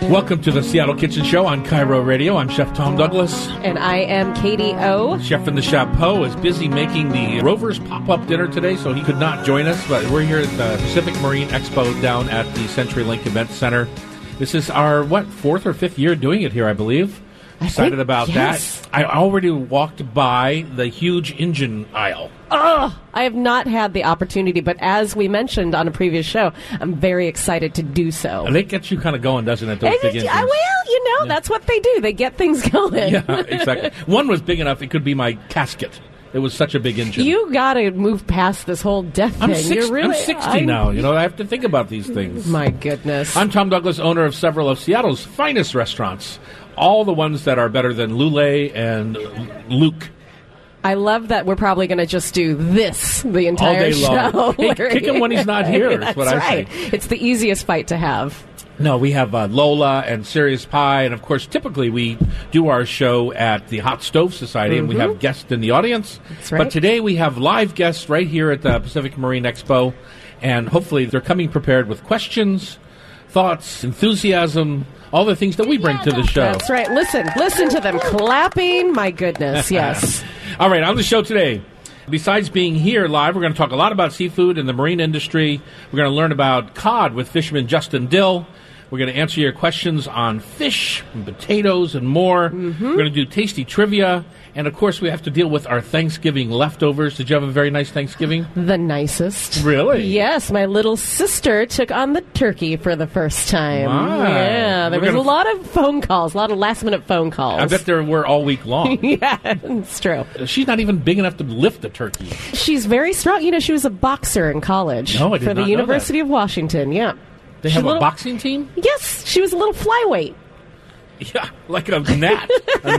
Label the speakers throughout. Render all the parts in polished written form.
Speaker 1: Welcome to the Seattle Kitchen Show on Cairo Radio. I'm Chef Tom Douglas.
Speaker 2: And I am Katie O.
Speaker 1: Chef in the Chapeau is busy making the Rovers pop-up dinner today, so he could not join us. But we're here at the Pacific Marine Expo down at the CenturyLink Event Center. This is our, fourth or fifth year doing it here, I believe. Excited about
Speaker 2: yes.
Speaker 1: that. I already walked by the huge engine aisle.
Speaker 2: Oh, I have not had the opportunity, but as we mentioned on a previous show, I'm very excited to do so.
Speaker 1: And it gets you kind of going, doesn't it, those big engines?
Speaker 2: Well, that's what they do. They get things going.
Speaker 1: Yeah, exactly. One was big enough, it could be my casket. It was such a big engine.
Speaker 2: You got to move past this whole death thing.
Speaker 1: I'm 60 now. You know, I have to think about these things.
Speaker 2: My goodness.
Speaker 1: I'm Tom Douglas, owner of several of Seattle's finest restaurants. All the ones that are better than Lule and Luke.
Speaker 2: I love that we're probably going to just do this the entire
Speaker 1: all day
Speaker 2: show.
Speaker 1: long. Hey, kick him when he's not here.
Speaker 2: That's
Speaker 1: what I
Speaker 2: right.
Speaker 1: say.
Speaker 2: It's the easiest fight to have.
Speaker 1: No, we have Lola and Serious Pie, and of course, typically we do our show at the Hot Stove Society, and we have guests in the audience.
Speaker 2: That's right.
Speaker 1: But today we have live guests right here at the Pacific Marine Expo, and hopefully they're coming prepared with questions, thoughts, enthusiasm, all the things that we bring to the show.
Speaker 2: That's right. Listen to them clapping. My goodness, yes.
Speaker 1: All right, on the show today, besides being here live, we're going to talk a lot about seafood and the marine industry. We're going to learn about cod with fisherman Justin Dill. We're going to answer your questions on fish and potatoes and more. We're going to do tasty trivia. And, of course, we have to deal with our Thanksgiving leftovers. Did you have a very nice Thanksgiving?
Speaker 2: The nicest.
Speaker 1: Really?
Speaker 2: Yes. My little sister took on the turkey for the first time.
Speaker 1: Wow.
Speaker 2: Yeah. There was a lot of phone calls, a lot of last-minute phone calls.
Speaker 1: I bet there were all week long.
Speaker 2: Yeah, it's true.
Speaker 1: She's not even big enough to lift a turkey.
Speaker 2: She's very strong. You know, she was a boxer in college.
Speaker 1: No, I did
Speaker 2: for
Speaker 1: not
Speaker 2: the
Speaker 1: know
Speaker 2: University of Washington, yeah.
Speaker 1: They have a boxing team?
Speaker 2: Yes. She was a little flyweight.
Speaker 1: Yeah, like a gnat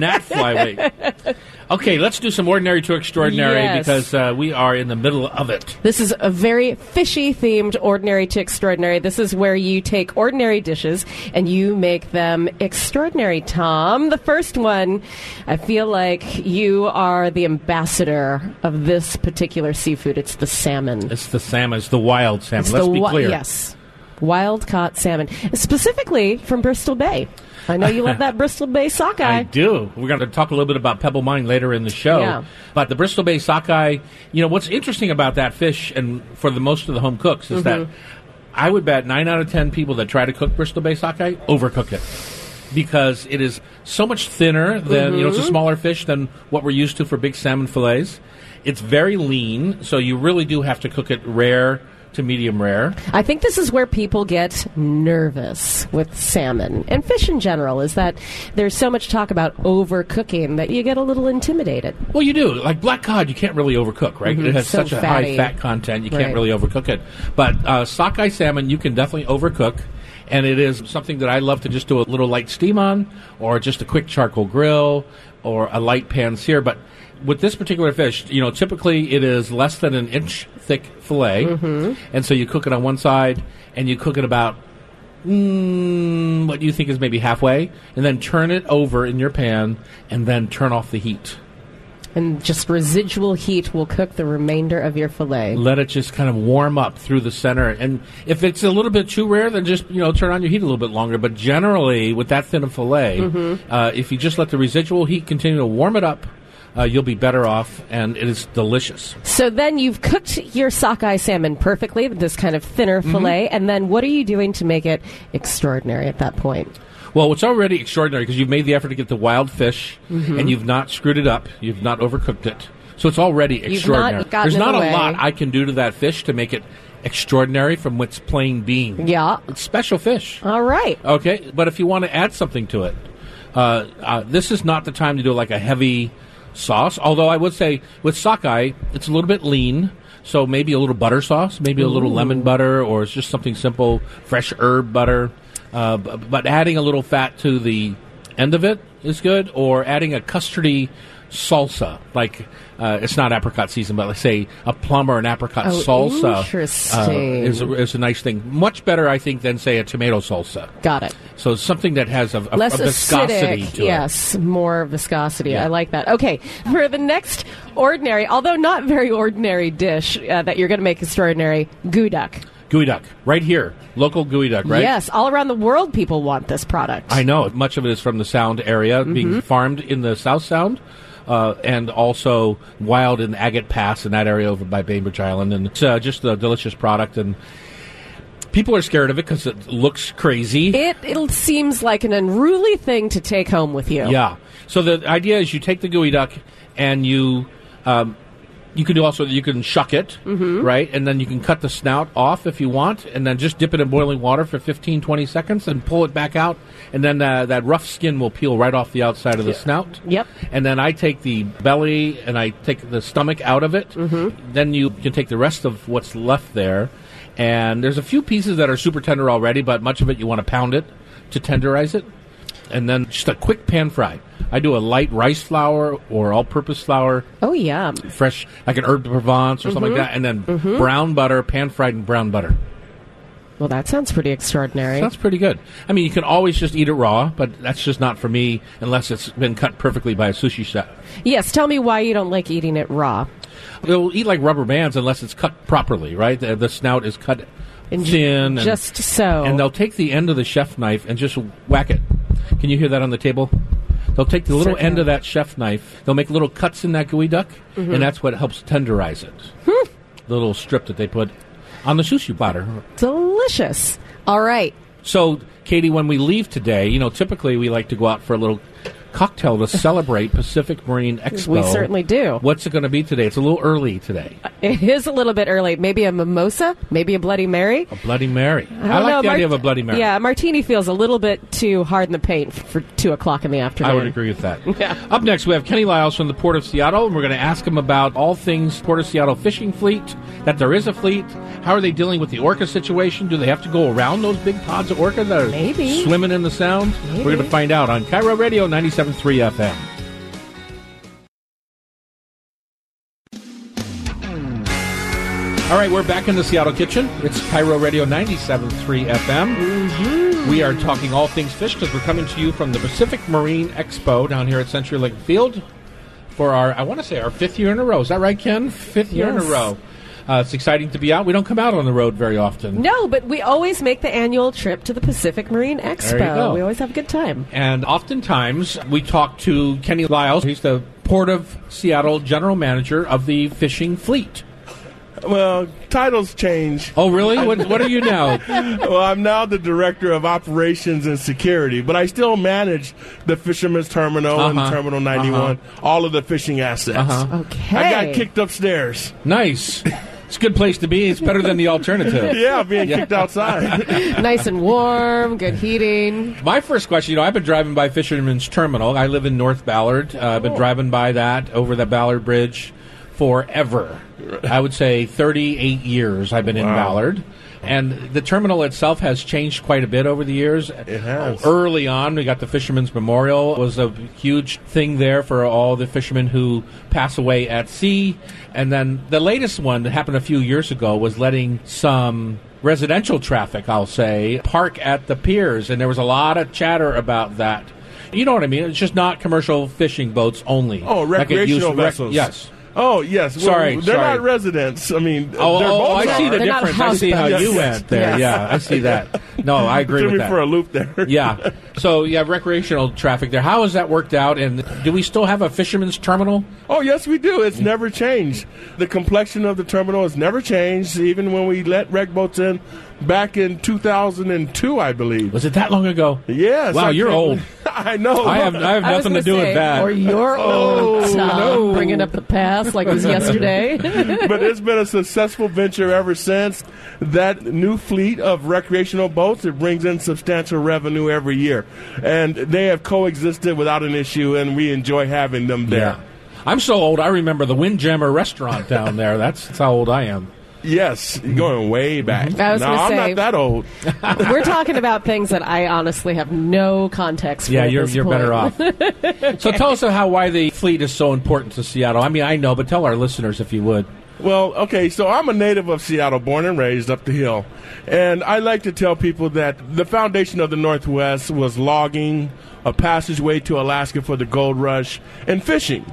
Speaker 1: flyweight. Okay, let's do some ordinary to extraordinary because we are in the middle of it.
Speaker 2: This is a very fishy-themed ordinary to extraordinary. This is where you take ordinary dishes and you make them extraordinary, Tom. The first one, I feel like you are the ambassador of this particular seafood. It's the salmon.
Speaker 1: It's the salmon. It's the wild salmon. Let's be clear.
Speaker 2: Yes. Wild-caught salmon. Specifically from Bristol Bay. I know you love that Bristol Bay sockeye.
Speaker 1: I do. We're going to talk a little bit about Pebble Mine later in the show.
Speaker 2: Yeah.
Speaker 1: But the Bristol Bay sockeye, you know, what's interesting about that fish, and for the most of the home cooks, is that I would bet 9 out of 10 people that try to cook Bristol Bay sockeye overcook it. Because it is so much thinner than, you know, it's a smaller fish than what we're used to for big salmon fillets. It's very lean, so you really do have to cook it rare to medium rare.
Speaker 2: I think this is where people get nervous with salmon and fish in general, is that there's so much talk about overcooking that you get a little intimidated.
Speaker 1: Well, you do. Like black cod, you can't really overcook, right? It has such a high fat content, you can't really overcook it. But sockeye salmon, you can definitely overcook. And it is something that I love to just do a little light steam on, or just a quick charcoal grill, or a light pan sear. But with this particular fish, you know, typically it is less than an inch thick fillet. And so you cook it on one side, and you cook it about, what you think is maybe halfway, and then turn it over in your pan, and then turn off the heat.
Speaker 2: And just residual heat will cook the remainder of your fillet.
Speaker 1: Let it just kind of warm up through the center. And if it's a little bit too rare, then just, you know, turn on your heat a little bit longer. But generally, with that thin of fillet, if you just let the residual heat continue to warm it up, you'll be better off, and it is delicious.
Speaker 2: So then you've cooked your sockeye salmon perfectly with this kind of thinner fillet, and then what are you doing to make it extraordinary at that point?
Speaker 1: Well, it's already extraordinary because you've made the effort to get the wild fish, and you've not screwed it up. You've not overcooked it. So it's already extraordinary.
Speaker 2: There's
Speaker 1: not a lot I can do to that fish to make it extraordinary from its plain being.
Speaker 2: Yeah.
Speaker 1: It's special fish.
Speaker 2: All right.
Speaker 1: Okay, but if you want to add something to it, this is not the time to do like a heavy sauce. Although I would say with sockeye, it's a little bit lean. So maybe a little butter sauce, maybe a little lemon butter, or it's just something simple, fresh herb butter. But adding a little fat to the end of it is good, or adding a custardy salsa, like it's not apricot season, but let's say a plum or an apricot salsa is a nice thing. Much better, I think, than, say, a tomato salsa.
Speaker 2: Got it.
Speaker 1: So something that has a
Speaker 2: less
Speaker 1: viscosity
Speaker 2: acidic,
Speaker 1: to it.
Speaker 2: Yes, more viscosity.
Speaker 1: Yeah.
Speaker 2: I like that. Okay, for the next ordinary, although not very ordinary dish that you're going to make extraordinary, guduk.
Speaker 1: Geoduck, right here. Local Geoduck, right?
Speaker 2: Yes, all around the world people want this product.
Speaker 1: I know. Much of it is from the Sound area, being farmed in the South Sound, and also wild in Agate Pass in that area over by Bainbridge Island. And it's just a delicious product, and people are scared of it because it looks crazy.
Speaker 2: It seems like an unruly thing to take home with you.
Speaker 1: Yeah. So the idea is you take the Geoduck and you can do also, you can shuck it, right? And then you can cut the snout off if you want, and then just dip it in boiling water for 15, 20 seconds and pull it back out. And then that rough skin will peel right off the outside of the snout.
Speaker 2: Yep.
Speaker 1: And then I take the belly and I take the stomach out of it. Then you can take the rest of what's left there. And there's a few pieces that are super tender already, but much of it you want to pound it to tenderize it. And then just a quick pan fry. I do a light rice flour or all-purpose flour.
Speaker 2: Oh, yeah.
Speaker 1: Fresh, like an herb de Provence or something like that. And then brown butter, pan-fried in brown butter.
Speaker 2: Well, that sounds pretty extraordinary.
Speaker 1: Sounds pretty good. I mean, you can always just eat it raw, but that's just not for me unless it's been cut perfectly by a sushi chef.
Speaker 2: Yes, tell me why you don't like eating it raw.
Speaker 1: It'll eat like rubber bands unless it's cut properly, right? The snout is cut thin.
Speaker 2: Just so.
Speaker 1: And they'll take the end of the chef knife and just whack it. Can you hear that on the table? They'll take the little end of that chef knife. They'll make little cuts in that Geoduck, and that's what helps tenderize it. The little strip that they put on the sushi platter.
Speaker 2: Delicious. All right.
Speaker 1: So, Katie, when we leave today, typically we like to go out for a little cocktail to celebrate Pacific Marine Expo.
Speaker 2: We certainly do.
Speaker 1: What's it going to be today? It's a little early today.
Speaker 2: It is a little bit early. Maybe a mimosa? Maybe a Bloody Mary?
Speaker 1: A Bloody Mary. I like the idea of a Bloody Mary.
Speaker 2: Yeah, martini feels a little bit too hard in the paint for 2 o'clock in the afternoon.
Speaker 1: I would agree with that.
Speaker 2: Yeah.
Speaker 1: Up next, we have Kenny Lyles from the Port of Seattle, and we're going to ask him about all things Port of Seattle fishing fleet, that there is a fleet. How are they dealing with the orca situation? Do they have to go around those big pods of orca that are swimming in the Sound?
Speaker 2: Maybe.
Speaker 1: We're going to find out on Cairo Radio 97.3 FM. All right, we're back in the Seattle kitchen. It's Cairo Radio 97.3 FM. We are talking all things fish because we're coming to you from the Pacific Marine Expo down here at CenturyLink Field for our 5th year in a row. Is that right, Ken? 5th year in a row. It's exciting to be out. We don't come out on the road very often.
Speaker 2: No, but we always make the annual trip to the Pacific Marine Expo.
Speaker 1: There you go.
Speaker 2: We always have a good time.
Speaker 1: And oftentimes we talk to Kenny Lyles. He's the Port of Seattle General Manager of the Fishing Fleet.
Speaker 3: Well, titles change.
Speaker 1: Oh, really? What are you now?
Speaker 3: Well, I'm now the Director of Operations and Security, but I still manage the Fisherman's Terminal and Terminal 91, all of the fishing assets.
Speaker 2: Okay.
Speaker 3: I got kicked upstairs.
Speaker 1: Nice. It's a good place to be. It's better than the alternative.
Speaker 3: Yeah, being kicked outside.
Speaker 2: Nice and warm, good heating.
Speaker 1: My first question, I've been driving by Fisherman's Terminal. I live in North Ballard. I've been driving by that, over the Ballard Bridge, forever. I would say 38 years I've been in Ballard. And the terminal itself has changed quite a bit over the years.
Speaker 3: It has.
Speaker 1: Early on, we got the Fisherman's Memorial. It was a huge thing there for all the fishermen who pass away at sea. And then the latest one that happened a few years ago was letting some residential traffic, I'll say, park at the piers. And there was a lot of chatter about that. You know what I mean? It's just not commercial fishing boats only.
Speaker 3: Oh, recreational vessels.
Speaker 1: Yes.
Speaker 3: Oh, yes.
Speaker 1: Well,
Speaker 3: they're not residents. I mean,
Speaker 1: they're both I see the
Speaker 2: They're not
Speaker 1: difference. I see how
Speaker 2: houseboats.
Speaker 1: you went there.
Speaker 2: Yes.
Speaker 1: Yeah, I see that. No, I agree
Speaker 3: Threw
Speaker 1: with
Speaker 3: me
Speaker 1: that.
Speaker 3: for a loop there.
Speaker 1: Yeah. So you have recreational traffic there. How has that worked out? And do we still have a fisherman's terminal?
Speaker 3: Oh, yes, we do. It's never changed. The complexion of the terminal has never changed, even when we let rec boats in back in 2002, I believe.
Speaker 1: Was it that long ago?
Speaker 3: Yes.
Speaker 1: Wow, you're old.
Speaker 3: I know.
Speaker 1: I have nothing to do with that.
Speaker 2: Or you're old, Tom, bringing up the past like it was yesterday.
Speaker 3: But it's been a successful venture ever since. That new fleet of recreational boats, it brings in substantial revenue every year. And they have coexisted without an issue, and we enjoy having them there.
Speaker 1: Yeah. I'm so old, I remember the Windjammer restaurant down there. That's how old I am.
Speaker 3: Yes, going way back.
Speaker 2: I was
Speaker 3: no,
Speaker 2: gonna
Speaker 3: I'm
Speaker 2: say-
Speaker 3: not that old.
Speaker 2: We're talking about things that I honestly have no context for.
Speaker 1: Yeah,
Speaker 2: at
Speaker 1: you're
Speaker 2: this point.
Speaker 1: better off. So tell us why the fleet is so important to Seattle. I mean, I know, but tell our listeners if you would.
Speaker 3: Well, okay, so I'm a native of Seattle, born and raised up the hill. And I like to tell people that the foundation of the Northwest was logging, a passageway to Alaska for the gold rush, and fishing.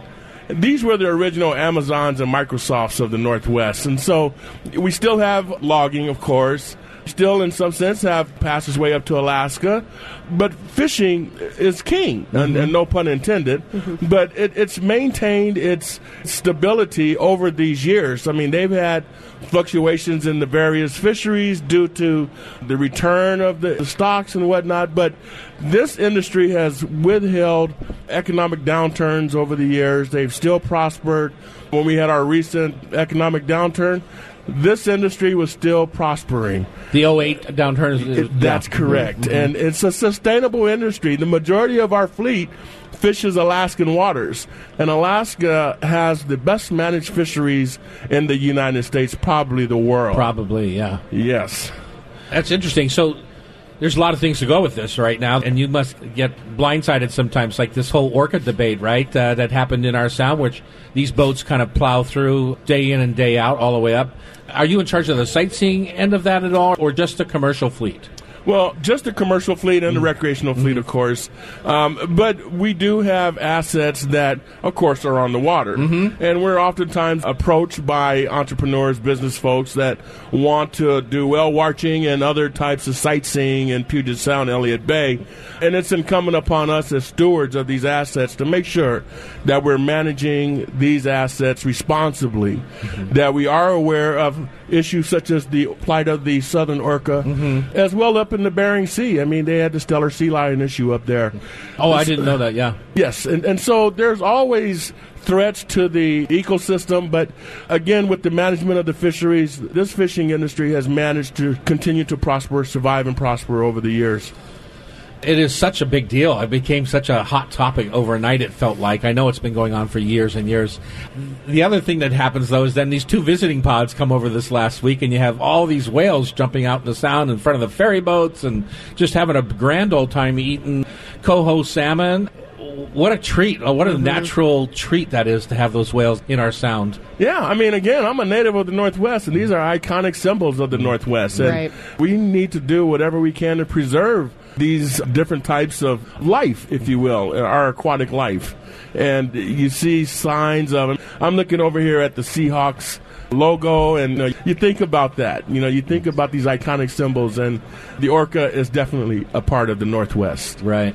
Speaker 3: these were the original Amazons and Microsofts of the Northwest. And so we still have logging, of course. Still, in some sense, have passed its way up to Alaska. But fishing is king, and no pun intended. But it's maintained its stability over these years. I mean, they've had fluctuations in the various fisheries due to the return of the stocks and whatnot. But this industry has withheld economic downturns over the years. They've still prospered. When we had our recent economic downturn, this industry was still prospering.
Speaker 1: The 08 downturn.
Speaker 3: That's correct. And it's a sustainable industry. The majority of our fleet fishes Alaskan waters. And Alaska has the best managed fisheries in the United States, probably the world.
Speaker 1: Probably, yeah.
Speaker 3: Yes.
Speaker 1: That's interesting. So there's a lot of things to go with this right now, and you must get blindsided sometimes, like this whole orca debate, right, that happened in our sound, which these boats kind of plow through day in and day out all the way up. Are you in charge of the sightseeing end of that at all, or just the commercial fleet?
Speaker 3: Well, just the commercial fleet and the recreational fleet, of course. But we do have assets that, of course, are on the water. And we're oftentimes approached by entrepreneurs, business folks that want to do whale watching and other types of sightseeing in Puget Sound, Elliott Bay. And it's incumbent upon us as stewards of these assets to make sure that we're managing these assets responsibly, that we are aware of issues such as the plight of the southern orca, as well up in the Bering Sea. I mean, they had the Steller sea lion issue up there.
Speaker 1: Oh, I didn't know that, yeah.
Speaker 3: Yes, and so there's always threats to the ecosystem, but again, with the management of the fisheries, this fishing industry has managed to continue to prosper, survive, and prosper over the years.
Speaker 1: It is such a big deal. It became such a hot topic overnight, it felt like. I know it's been going on for years and years. The other thing that happens, though, is then these 2 visiting pods come over this last week, and you have all these whales jumping out in the sound in front of the ferry boats and just having a grand old time eating coho salmon. What a treat. What a natural treat that is to have those whales in our sound.
Speaker 3: Yeah, I mean, again, I'm a native of the Northwest, and these are iconic symbols of the Northwest. And we need to do whatever we can to preserve these different types of life, if you will, our aquatic life. And you see signs of them. I'm looking over here at the Seahawks logo, and you think about that. You think about these iconic symbols, and the orca is definitely a part of the Northwest.
Speaker 1: Right.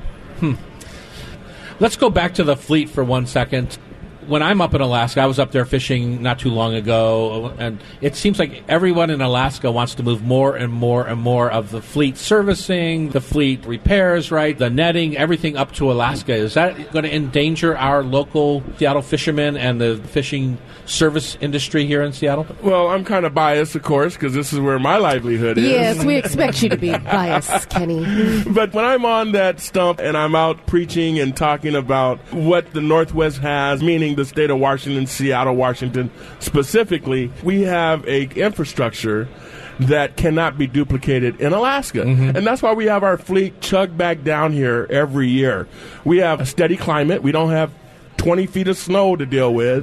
Speaker 1: Let's go back to the fleet for 1 second. When I'm up in Alaska, I was up there fishing not too long ago, and it seems like everyone in Alaska wants to move more and more and more of the fleet servicing, the fleet repairs, right, the netting, everything up to Alaska. Is that going to endanger our local Seattle fishermen and the fishing service industry here in Seattle?
Speaker 3: Well, I'm kind of biased, of course, because this is where my livelihood is.
Speaker 2: Yes, we expect you to be biased, Kenny.
Speaker 3: But when I'm on that stump and I'm out preaching and talking about what the Northwest has, meaning the state of Washington, Seattle, Washington specifically, we have a infrastructure that cannot be duplicated in Alaska. And that's why we have our fleet chug back down here every year. We have a steady climate. We don't have 20 feet of snow to deal with.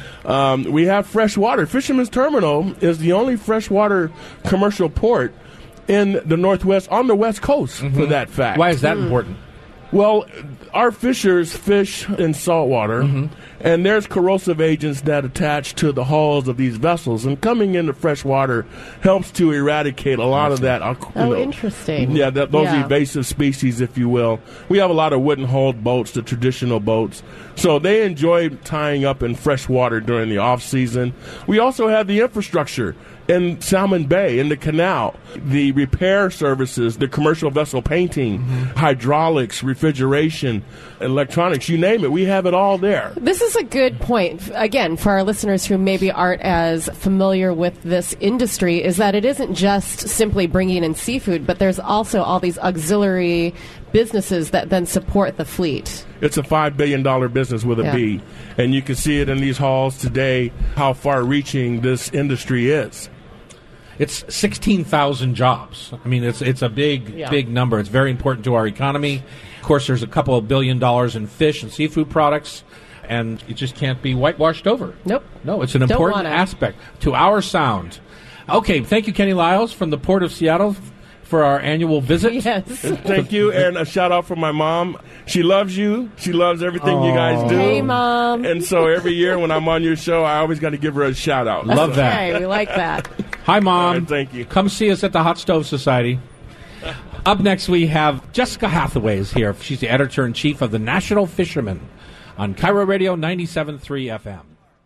Speaker 3: We have fresh water. Fisherman's Terminal is the only freshwater commercial port in the Northwest, on the West Coast, for that fact.
Speaker 1: Why is that important?
Speaker 3: Well, our fishers fish in saltwater, and there's corrosive agents that attach to the hulls of these vessels, and coming into fresh water helps to eradicate a lot of that.
Speaker 2: Interesting.
Speaker 3: Yeah, those invasive species, if you will. We have a lot of wooden-hulled boats, the traditional boats, so they enjoy tying up in fresh water during the off-season. We also have the infrastructure in Salmon Bay, in the canal, the repair services, the commercial vessel painting, hydraulics, refrigeration, electronics, you name it. We have it all there.
Speaker 2: This is a good point. Again, for our listeners who maybe aren't as familiar with this industry, is that it isn't just simply bringing in seafood, but there's also all these auxiliary businesses that then support the fleet.
Speaker 3: It's a $5 billion business with a B. And you can see it in these halls today, how far-reaching this industry is.
Speaker 1: It's 16,000 jobs. I mean, it's a big number. It's very important to our economy. Of course, there's a couple of $1 billion in fish and seafood products, and it just can't be whitewashed over.
Speaker 2: Nope.
Speaker 1: No, it's an important aspect to our sound. Okay, thank you, Kenny Lyles from the Port of Seattle. for our annual visit.
Speaker 2: Yes.
Speaker 3: Thank you, and a shout-out for my mom. She loves you. She loves everything you guys do.
Speaker 2: Hey, Mom.
Speaker 3: And so every year when I'm on your show, I always got to give her a shout-out.
Speaker 1: Love that.
Speaker 2: Hey, we like that.
Speaker 1: Hi, Mom.
Speaker 3: All right, thank you.
Speaker 1: Come see us at the Hot Stove Society. Up next, we have Jessica Hathaway is here. She's the editor-in-chief of the National Fisherman on Cairo Radio 97.3 FM.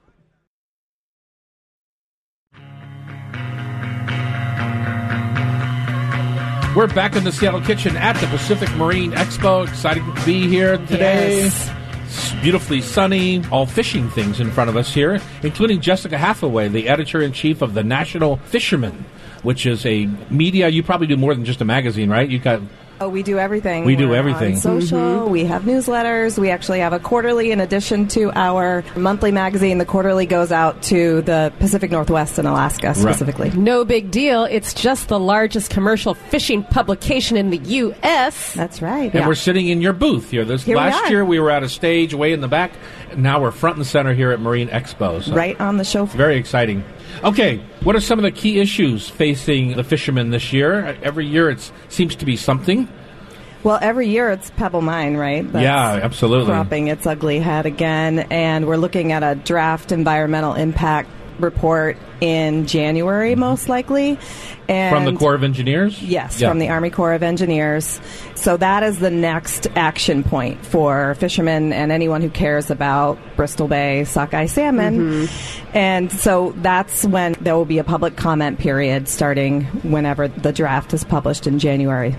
Speaker 1: We're back in the Seattle kitchen at the Pacific Marine Expo. Excited to be here today.
Speaker 2: Yes.
Speaker 1: It's beautifully sunny. All fishing things in front of us here, including Jessica Hathaway, the editor-in-chief of the National Fisherman, which is a media. You probably do more than just a magazine, right? You got.
Speaker 4: Oh, we do everything.
Speaker 1: We do
Speaker 4: We're
Speaker 1: everything.
Speaker 4: on social. We have newsletters. We actually have a quarterly in addition to our monthly magazine. The quarterly goes out to the Pacific Northwest and Alaska specifically.
Speaker 2: No big deal. It's just the largest commercial fishing publication in the U.S.
Speaker 4: That's right.
Speaker 1: And we're sitting in your booth here.
Speaker 4: Here we
Speaker 1: Last
Speaker 4: are.
Speaker 1: year we were at a stage way in the back. And now we're front and center here at Marine Expo. So
Speaker 4: Right on the show.
Speaker 1: very exciting. Okay, what are some of the key issues facing the fishermen this year? Every year it seems to be something.
Speaker 4: Well, every year it's Pebble Mine, right? That's
Speaker 1: Yeah, absolutely.
Speaker 4: cropping its ugly head again. And we're looking at a draft environmental impact report in January, most likely. And
Speaker 1: From the Corps of Engineers?
Speaker 4: Yes,
Speaker 1: Yeah.
Speaker 4: from the Army Corps of Engineers. So that is the next action point for fishermen and anyone who cares about Bristol Bay sockeye salmon. And so that's when there will be a public comment period starting whenever the draft is published in January.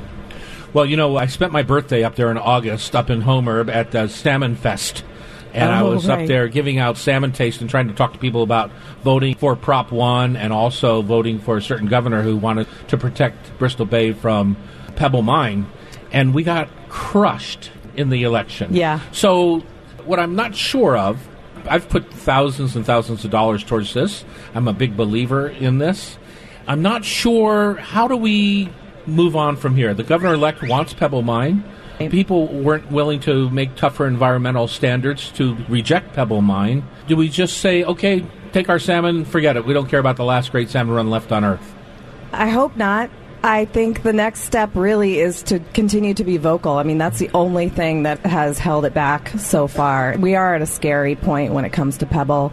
Speaker 1: Well, you know, I spent my birthday up there in August, up in Homer at Salmon Fest. And I was up
Speaker 4: right.
Speaker 1: there giving out salmon taste and trying to talk to people about voting for Prop 1 and also voting for a certain governor who wanted to protect Bristol Bay from Pebble Mine. And we got crushed in the election.
Speaker 4: Yeah.
Speaker 1: So what I'm not sure of, I've put thousands and thousands of dollars towards this. I'm a big believer in this. I'm not sure, how do we move on from here? The governor-elect wants Pebble Mine. People weren't willing to make tougher environmental standards to reject Pebble Mine. Do we just say, okay, take our salmon, forget it. We don't care about the last great salmon run left on Earth.
Speaker 4: I hope not. I think the next step really is to continue to be vocal. I mean, that's the only thing that has held it back so far. We are at a scary point when it comes to Pebble.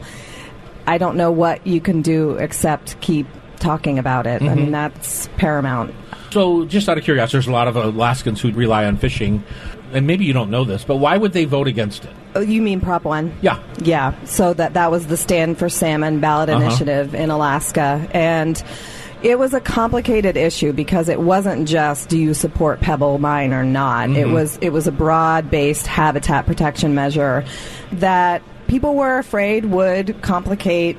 Speaker 4: I don't know what you can do except keep talking about it. I mean, that's paramount.
Speaker 1: So, just out of curiosity, there's a lot of Alaskans who rely on fishing, and maybe you don't know this, but why would they vote against it?
Speaker 4: Oh, you mean Prop 1?
Speaker 1: Yeah.
Speaker 4: Yeah, so that was the Stand for Salmon ballot initiative in Alaska, and it was a complicated issue because it wasn't just do you support Pebble Mine or not. It was a broad-based habitat protection measure that people were afraid would complicate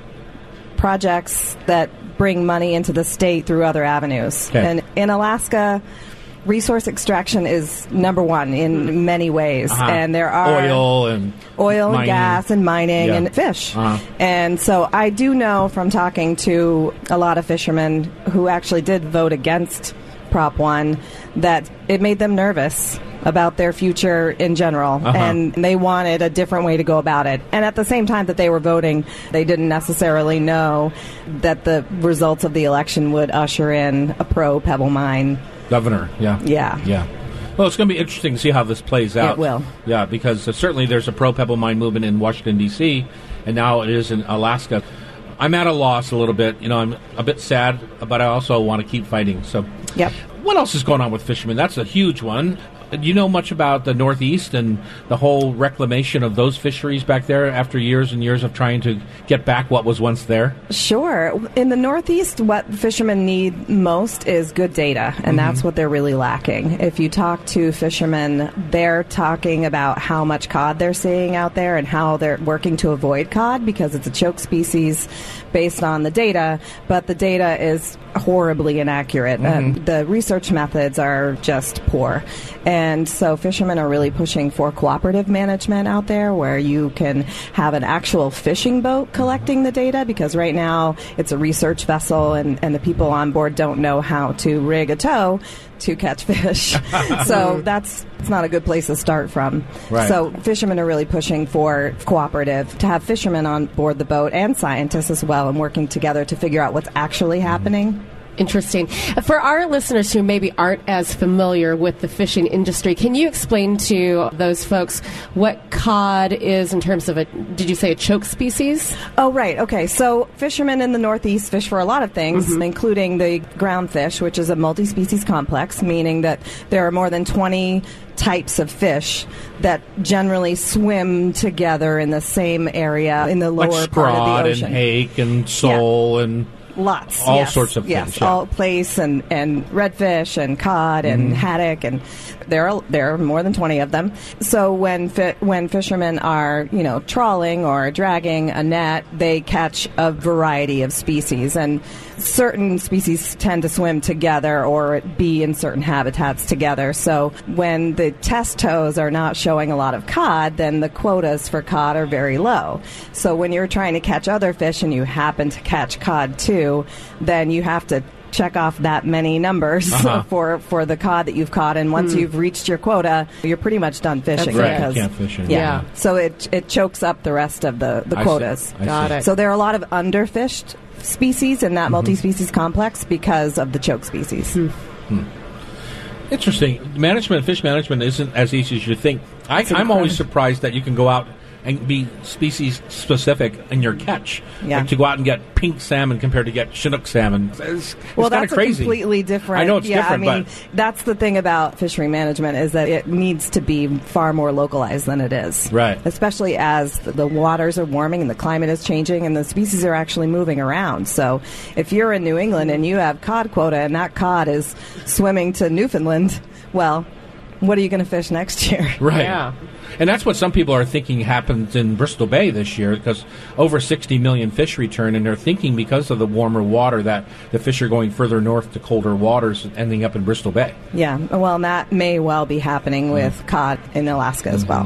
Speaker 4: projects that bring money into the state through other avenues.
Speaker 1: Okay.
Speaker 4: And in Alaska, resource extraction is number one in many ways. And there are
Speaker 1: oil and mining.
Speaker 4: gas and mining
Speaker 1: Yeah.
Speaker 4: and fish. And so I do know from talking to a lot of fishermen who actually did vote against Prop 1 that it made them nervous about their future in general, and they wanted a different way to go about it. And at the same time that they were voting, they didn't necessarily know that the results of the election would usher in a pro-Pebble Mine
Speaker 1: Governor, yeah.
Speaker 4: Yeah.
Speaker 1: Well, it's going to be interesting to see how this plays out.
Speaker 4: It will.
Speaker 1: Yeah, because certainly there's a pro-Pebble Mine movement in Washington, D.C., and now it is in Alaska. I'm at a loss a little bit. You know, I'm a bit sad, but I also want to keep fighting. So,
Speaker 4: Yep.
Speaker 1: What else is going on with fishermen? That's a huge one. Do you know much about the Northeast and the whole reclamation of those fisheries back there after years and years of trying to get back what was once there?
Speaker 4: Sure. In the Northeast, what fishermen need most is good data, and that's what they're really lacking. If you talk to fishermen, they're talking about how much cod they're seeing out there and how they're working to avoid cod because it's a choke species based on the data, but the data is horribly inaccurate. The research methods are just poor. And so fishermen are really pushing for cooperative management out there where you can have an actual fishing boat collecting the data, because right now it's a research vessel and the people on board don't know how to rig a tow to catch fish. So it's not a good place to start from.
Speaker 1: Right.
Speaker 4: So fishermen are really pushing for cooperative, to have fishermen on board the boat and scientists as well, and working together to figure out what's actually happening.
Speaker 2: Interesting. For our listeners who maybe aren't as familiar with the fishing industry, can you explain to those folks what cod is in terms of did you say a choke species?
Speaker 4: Oh, right. Okay. So fishermen in the Northeast fish for a lot of things, including the groundfish, which is a multi-species complex, meaning that there are more than 20 types of fish that generally swim together in the same area in the lower
Speaker 1: like
Speaker 4: part of
Speaker 1: scrod
Speaker 4: the ocean.
Speaker 1: and hake and sole and
Speaker 4: Lots.
Speaker 1: all
Speaker 4: yes.
Speaker 1: sorts of
Speaker 4: yes.
Speaker 1: things. Yeah.
Speaker 4: All plaice and redfish and cod and haddock, and there are more than 20 of them. So when fishermen are trawling or dragging a net, they catch a variety of species, and certain species tend to swim together or be in certain habitats together. So when the test tows are not showing a lot of cod, then the quotas for cod are very low. So when you're trying to catch other fish and you happen to catch cod too, then you have to check off that many numbers for the cod that you've caught, and once you've reached your quota, you're pretty much done fishing.
Speaker 1: Right,
Speaker 4: because,
Speaker 1: you can't fish anymore.
Speaker 2: Yeah.
Speaker 4: So it chokes up the rest of the quotas.
Speaker 2: Got it.
Speaker 4: So there are a lot of underfished species in that multi-species complex because of the choke species.
Speaker 1: Interesting. Fish management isn't as easy as you think. I'm always surprised that you can go out and be species specific in your catch.
Speaker 4: Yeah.
Speaker 1: Like to go out and get pink salmon compared to get Chinook salmon. It's
Speaker 4: Well,
Speaker 1: kind
Speaker 4: that's
Speaker 1: of crazy.
Speaker 4: a completely different.
Speaker 1: I know it's different,
Speaker 4: I mean,
Speaker 1: but
Speaker 4: that's the thing about fishery management is that it needs to be far more localized than it is.
Speaker 1: Right.
Speaker 4: Especially as the waters are warming and the climate is changing and the species are actually moving around. So if you're in New England and you have cod quota and that cod is swimming to Newfoundland, well, what are you going to fish next year?
Speaker 1: right.
Speaker 2: Yeah.
Speaker 1: And that's what some people are thinking happens in Bristol Bay this year, because over 60 million fish return, and they're thinking because of the warmer water that the fish are going further north to colder waters, ending up in Bristol Bay.
Speaker 4: Yeah, well, that may well be happening with cod in Alaska as well.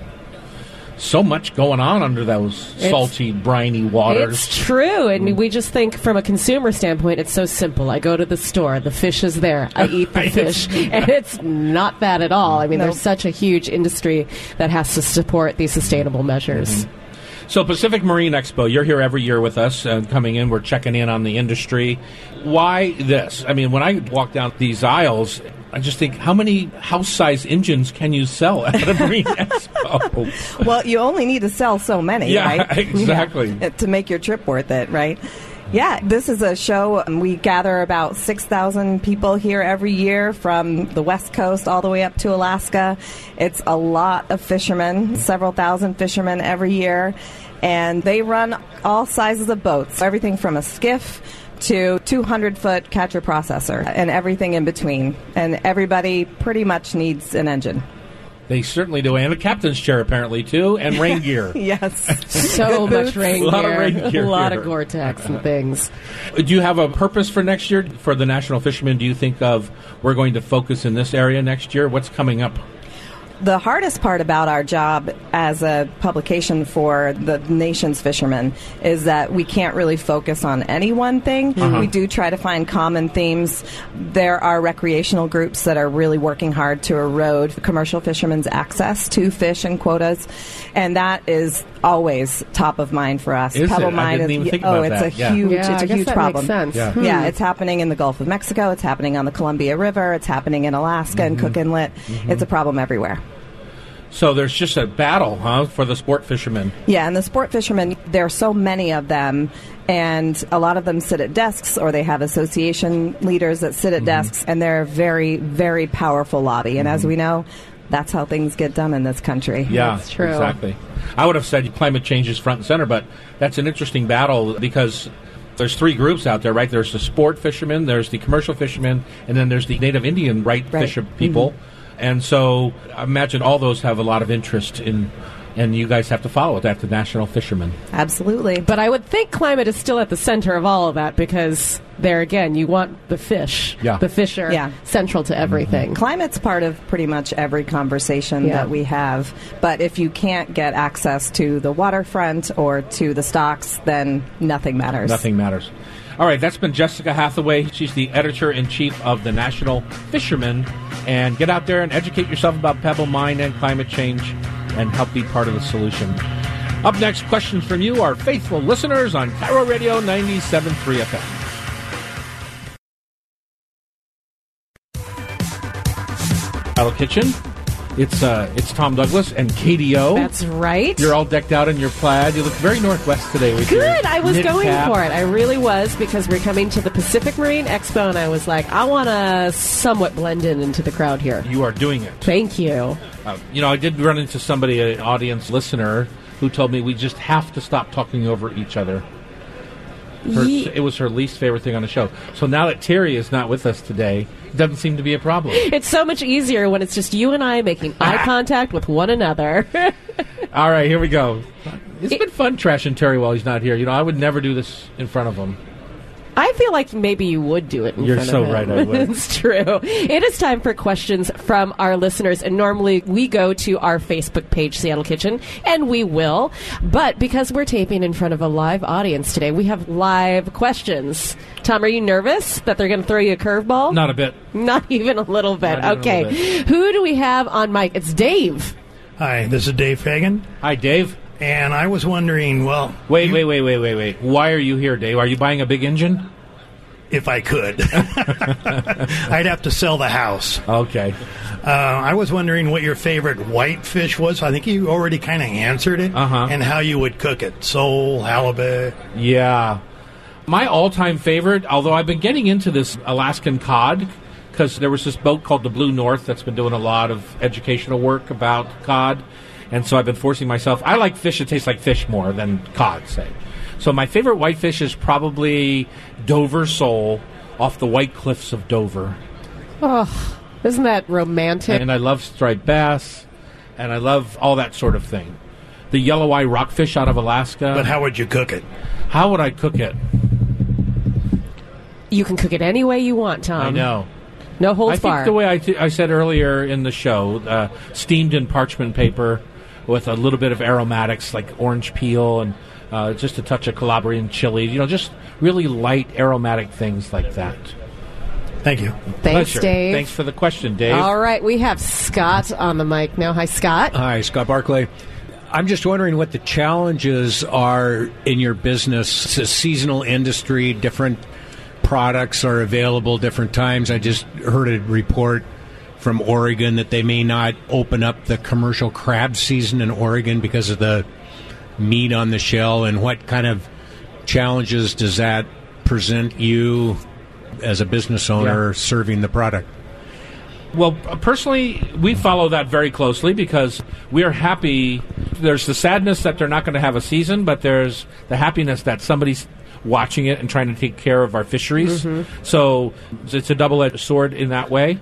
Speaker 1: So much going on under those salty, briny waters.
Speaker 2: It's true, and we just think from a consumer standpoint, it's so simple. I go to the store, the fish is there, I eat the fish, and it's not bad at all. I mean, there's such a huge industry that has to support these sustainable measures.
Speaker 1: So Pacific Marine Expo, you're here every year with us, coming in, we're checking in on the industry. Why this? I mean, when I walk down these aisles, I just think, how many house-size engines can you sell at a Marine Expo?
Speaker 4: Well, you only need to sell so many,
Speaker 1: Yeah,
Speaker 4: right?
Speaker 1: exactly.
Speaker 4: Yeah, to make your trip worth it, right? Yeah, this is a show. We gather about 6,000 people here every year from the West Coast all the way up to Alaska. It's a lot of fishermen, several thousand fishermen every year, and they run all sizes of boats, everything from a skiff to 200-foot catcher processor and everything in between. And everybody pretty much needs an engine.
Speaker 1: They certainly do, and a captain's chair apparently too, and rain gear.
Speaker 4: Yes.
Speaker 2: So much rain
Speaker 1: A lot of rain gear
Speaker 2: a lot
Speaker 1: here.
Speaker 2: of Gore-Tex and things.
Speaker 1: Do you have a purpose for next year? For the National Fishermen, do you think of we're going to focus in this area next year? What's coming up?
Speaker 4: The hardest part about our job as a publication for the nation's fishermen is that we can't really focus on any one thing. We do try to find common themes. There are recreational groups that are really working hard to erode commercial fishermen's access to fish and quotas, and that is always top of mind for us.
Speaker 1: Is
Speaker 4: Pebble
Speaker 1: it? I
Speaker 4: Mine
Speaker 1: didn't
Speaker 4: is
Speaker 1: even think about
Speaker 4: it's
Speaker 1: that.
Speaker 4: a
Speaker 1: Yeah.
Speaker 4: huge
Speaker 2: Yeah,
Speaker 4: it's
Speaker 2: I
Speaker 4: a
Speaker 2: guess
Speaker 4: huge
Speaker 2: that
Speaker 4: problem.
Speaker 2: makes sense.
Speaker 1: Yeah.
Speaker 4: Yeah, it's happening in the Gulf of Mexico, it's happening on the Columbia River, it's happening in Alaska and Cook Inlet. It's a problem everywhere.
Speaker 1: So there's just a battle, for the sport fishermen.
Speaker 4: Yeah, and the sport fishermen, there are so many of them, and a lot of them sit at desks, or they have association leaders that sit at desks, and they're a very, very powerful lobby. And as we know, that's how things get done in this country.
Speaker 1: Yeah,
Speaker 2: That's true.
Speaker 1: Exactly. I would have said climate change is front and center, but that's an interesting battle because there's three groups out there, right? There's the sport fishermen, there's the commercial fishermen, and then there's the Native Indian fisher people. And so I imagine all those have a lot of interest in, and you guys have to follow that, the National Fishermen.
Speaker 4: Absolutely.
Speaker 2: But I would think climate is still at the center of all of that because there again, you want the fish.
Speaker 1: Yeah.
Speaker 2: The fish are central to everything.
Speaker 4: Climate's part of pretty much every conversation that we have. But if you can't get access to the waterfront or to the stocks, then nothing matters.
Speaker 1: Nothing matters. All right, that's been Jessica Hathaway. She's the editor-in-chief of the National Fishermen. And get out there and educate yourself about Pebble Mine and climate change and help be part of the solution. Up next, questions from you, our faithful listeners on Cairo Radio 97.3 FM. Seattle Kitchen. It's Tom Douglas and KDO.
Speaker 2: That's right.
Speaker 1: You're all decked out in your plaid. You look very Northwest today. With
Speaker 2: Good.
Speaker 1: Your
Speaker 2: I was
Speaker 1: knit
Speaker 2: going
Speaker 1: cap.
Speaker 2: for it. I really was, because we're coming to the Pacific Marine Expo, and I was like, I want to somewhat blend into the crowd here.
Speaker 1: You are doing it.
Speaker 2: Thank you.
Speaker 1: I did run into somebody, an audience listener, who told me we just have to stop talking over each other. It was her least favorite thing on the show. So now that Terry is not with us today, it doesn't seem to be a problem.
Speaker 2: It's so much easier when it's just you and I making eye contact with one another.
Speaker 1: All right, here we go. It's been fun trashing Terry while he's not here. I would never do this in front of him.
Speaker 2: I feel like maybe you would do it in
Speaker 1: You're
Speaker 2: front
Speaker 1: so
Speaker 2: of him.
Speaker 1: right, I would.
Speaker 2: It's true. It is time for questions from our listeners, and normally we go to our Facebook page, Seattle Kitchen, and we will. But because we're taping in front of a live audience today, we have live questions. Tom, are you nervous that they're going to throw you a curveball?
Speaker 1: Not a bit.
Speaker 2: Not even a little bit.
Speaker 1: Not even a
Speaker 2: Okay.
Speaker 1: little bit.
Speaker 2: Who do we have on mic? It's Dave.
Speaker 5: Hi, this is Dave Fagan,
Speaker 1: Hi, Dave.
Speaker 5: and I was wondering,
Speaker 1: Wait. Why are you here, Dave? Are you buying a big engine?
Speaker 5: if I could. I'd have to sell the house.
Speaker 1: Okay.
Speaker 5: I was wondering what your favorite white fish was. I think you already kind of answered it, and how you would cook it. Sole, halibut.
Speaker 1: Yeah. My all-time favorite, although I've been getting into this Alaskan cod, because there was this boat called the Blue North that's been doing a lot of educational work about cod, and so I've been forcing myself. I like fish that taste like fish more than cod, say. So my favorite whitefish is probably Dover sole off the White Cliffs of Dover.
Speaker 2: Oh, isn't that romantic?
Speaker 1: And I love striped bass, and I love all that sort of thing. The yellow eye rockfish out of Alaska.
Speaker 5: But how would you cook it?
Speaker 1: How would I cook it?
Speaker 2: You can cook it any way you want, Tom.
Speaker 1: I know.
Speaker 2: No holds
Speaker 1: I think
Speaker 2: barred.
Speaker 1: the way I said earlier in the show, steamed in parchment paper with a little bit of aromatics like orange peel and just a touch of Calabrian chili. Just really light aromatic things like that.
Speaker 5: Thank you.
Speaker 2: Thanks,
Speaker 1: Pleasure.
Speaker 2: Dave.
Speaker 1: Thanks for the question, Dave.
Speaker 2: All right, we have Scott on the mic now. Hi, Scott.
Speaker 6: Hi, Scott Barclay. I'm just wondering what the challenges are in your business. It's a seasonal industry, different products are available different times. I just heard a report from Oregon that they may not open up the commercial crab season in Oregon because of the meat on the shell. And what kind of challenges does that present you as a business owner serving the product?
Speaker 1: Well, personally, we follow that very closely because we are happy. There's the sadness that they're not going to have a season, but there's the happiness that somebody's watching it and trying to take care of our fisheries. Mm-hmm. So it's a double-edged sword in that way.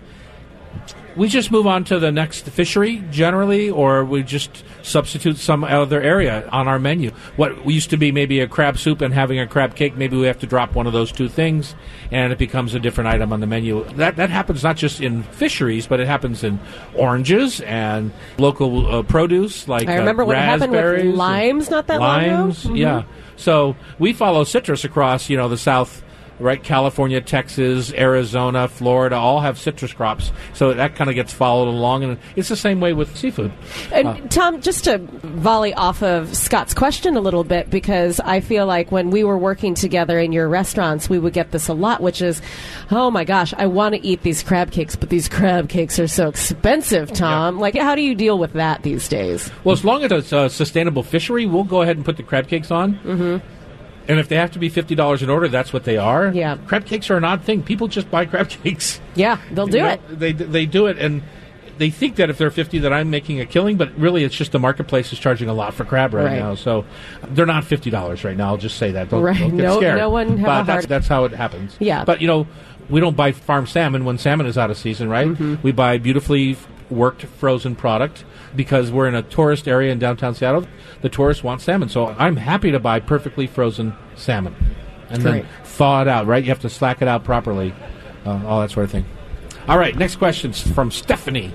Speaker 1: We just move on to the next fishery generally, or we just substitute some other area on our menu. What used to be maybe a crab soup and having a crab cake, maybe we have to drop one of those two things, and it becomes a different item on the menu. That happens not just in fisheries, but it happens in oranges and local produce like
Speaker 2: I remember what happened with limes not that long ago.
Speaker 1: Mm-hmm. Yeah. So we follow citrus across, the South. Right, California, Texas, Arizona, Florida, all have citrus crops. So that kind of gets followed along, and it's the same way with seafood.
Speaker 2: And Tom, just to volley off of Scott's question a little bit, because I feel like when we were working together in your restaurants, we would get this a lot, which is, oh my gosh, I want to eat these crab cakes, but these crab cakes are so expensive, Tom. Yeah. Like, how do you deal with that these days?
Speaker 1: Well, as long as it's a sustainable fishery, we'll go ahead and put the crab cakes on. Mm-hmm. And if they have to be $50 an order, that's what they are.
Speaker 2: Yeah.
Speaker 1: Crab cakes are an odd thing. People just buy crab cakes.
Speaker 2: Yeah, they'll do it.
Speaker 1: They do it, and they think that if they're $50 that I'm making a killing, but really it's just the marketplace is charging a lot for crab right now. So they're not $50 right now. I'll just say that. Don't get scared.
Speaker 2: No one have
Speaker 1: but that's how it happens.
Speaker 2: Yeah.
Speaker 1: But, we don't buy farm salmon when salmon is out of season, right? Mm-hmm. We buy beautifully worked frozen product because we're in a tourist area in downtown Seattle. The tourists want salmon, so I'm happy to buy perfectly frozen salmon and then thaw it out, right? You have to slack it out properly, all that sort of thing. All right, next question's from Stephanie.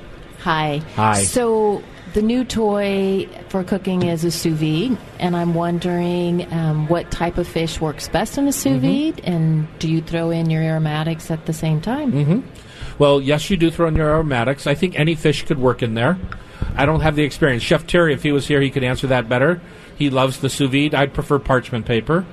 Speaker 7: Hi. So the new toy for cooking is a sous vide, and I'm wondering what type of fish works best in a sous vide, and do you throw in your aromatics at the same time?
Speaker 1: Mm-hmm. Well, yes, you do throw in your aromatics. I think any fish could work in there. I don't have the experience. Chef Terry, if he was here, he could answer that better. He loves the sous vide. I'd prefer parchment paper,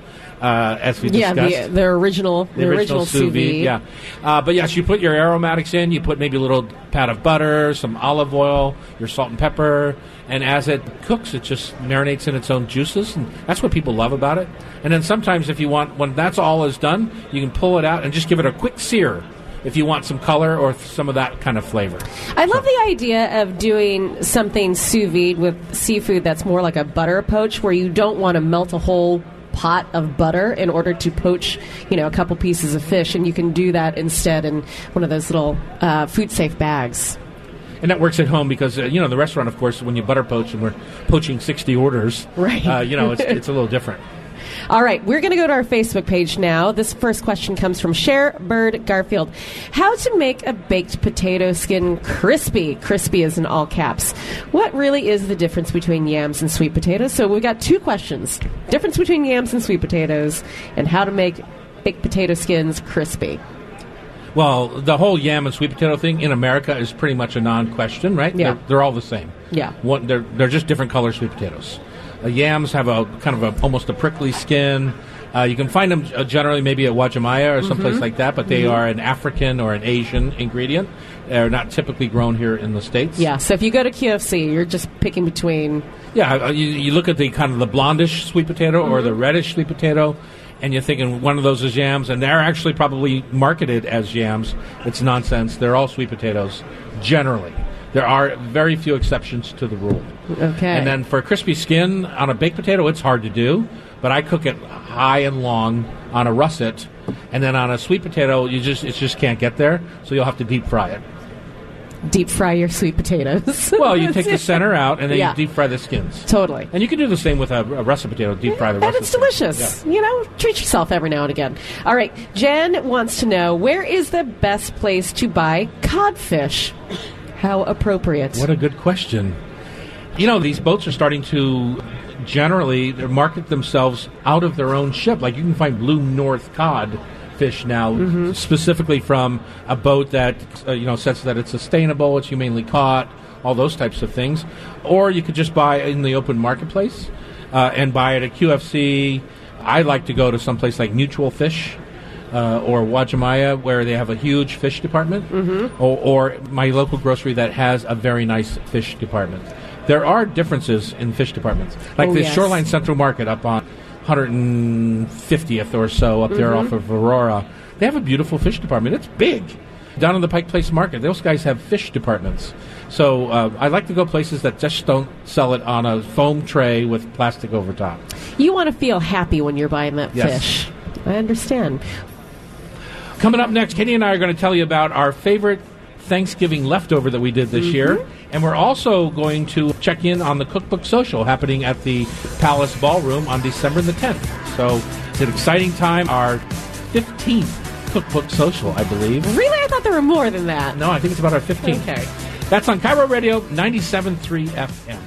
Speaker 1: as we discussed.
Speaker 2: Yeah, the original sous vide.
Speaker 1: Yeah, but yes, you put your aromatics in. You put maybe a little pat of butter, some olive oil, your salt and pepper, and as it cooks, it just marinates in its own juices, and that's what people love about it. And then sometimes, if you want, when that's all is done, you can pull it out and just give it a quick sear if you want some color or some of that kind of flavor.
Speaker 2: I love the idea of doing something sous vide with seafood that's more like a butter poach, where you don't want to melt a whole pot of butter in order to poach, a couple pieces of fish, and you can do that instead in one of those little food-safe bags.
Speaker 1: And that works at home because, the restaurant, of course, when you butter poach and we're poaching 60 orders,
Speaker 2: right.
Speaker 1: It's a little different.
Speaker 2: All right, we're going to go to our Facebook page now. This first question comes from Cher Bird Garfield. How to make a baked potato skin crispy? Crispy is in all caps. What really is the difference between yams and sweet potatoes? So we've got 2 questions. Difference between yams and sweet potatoes, and how to make baked potato skins crispy.
Speaker 1: Well, the whole yam and sweet potato thing in America is pretty much a non-question, right?
Speaker 2: Yeah.
Speaker 1: They're all the same.
Speaker 2: Yeah.
Speaker 1: They're just different color sweet potatoes. Yams have a kind of almost a prickly skin. You can find them generally maybe at Wajimaya or someplace like that, but they are an African or an Asian ingredient. They're not typically grown here in the States.
Speaker 2: Yeah, so if you go to QFC, you're just picking between...
Speaker 1: Yeah, you look at the kind of the blondish sweet potato or the reddish sweet potato, and you're thinking one of those is yams, and they're actually probably marketed as yams. It's nonsense. They're all sweet potatoes, generally. There are very few exceptions to the rule.
Speaker 2: Okay.
Speaker 1: And then for crispy skin on a baked potato, it's hard to do, but I cook it high and long on a russet, and then on a sweet potato, it just can't get there, so you'll have to deep fry it.
Speaker 2: Deep fry your sweet potatoes.
Speaker 1: Well, you take the center out, and then you deep fry the skins.
Speaker 2: Totally.
Speaker 1: And you can do the same with a russet potato, deep fry the russet.
Speaker 2: And it's delicious.
Speaker 1: Yeah.
Speaker 2: Treat yourself every now and again. All right, Jen wants to know, where is the best place to buy codfish? How appropriate.
Speaker 1: What a good question. These boats are starting to generally market themselves out of their own ship. Like you can find Blue North cod fish now, specifically from a boat that says that it's sustainable, it's humanely caught, all those types of things. Or you could just buy in the open marketplace and buy it at QFC. I like to go to someplace like Mutual Fish. Or Wajimaya, where they have a huge fish department, or my local grocery that has a very nice fish department. There are differences in fish departments. Like the Shoreline Central Market up on 150th or so up there off of Aurora. They have a beautiful fish department. It's big. Down in the Pike Place Market, those guys have fish departments. So I like to go places that just don't sell it on a foam tray with plastic over top.
Speaker 2: You want to feel happy when you're buying that fish. I understand.
Speaker 1: Coming up next, Katie and I are going to tell you about our favorite Thanksgiving leftover that we did this year. And we're also going to check in on the Cookbook Social happening at the Palace Ballroom on December the 10th. So it's an exciting time. Our 15th Cookbook Social, I believe.
Speaker 2: Really? I thought there were more than that.
Speaker 1: No, I think it's about our 15th.
Speaker 2: Okay.
Speaker 1: That's on Cairo Radio 97.3 FM.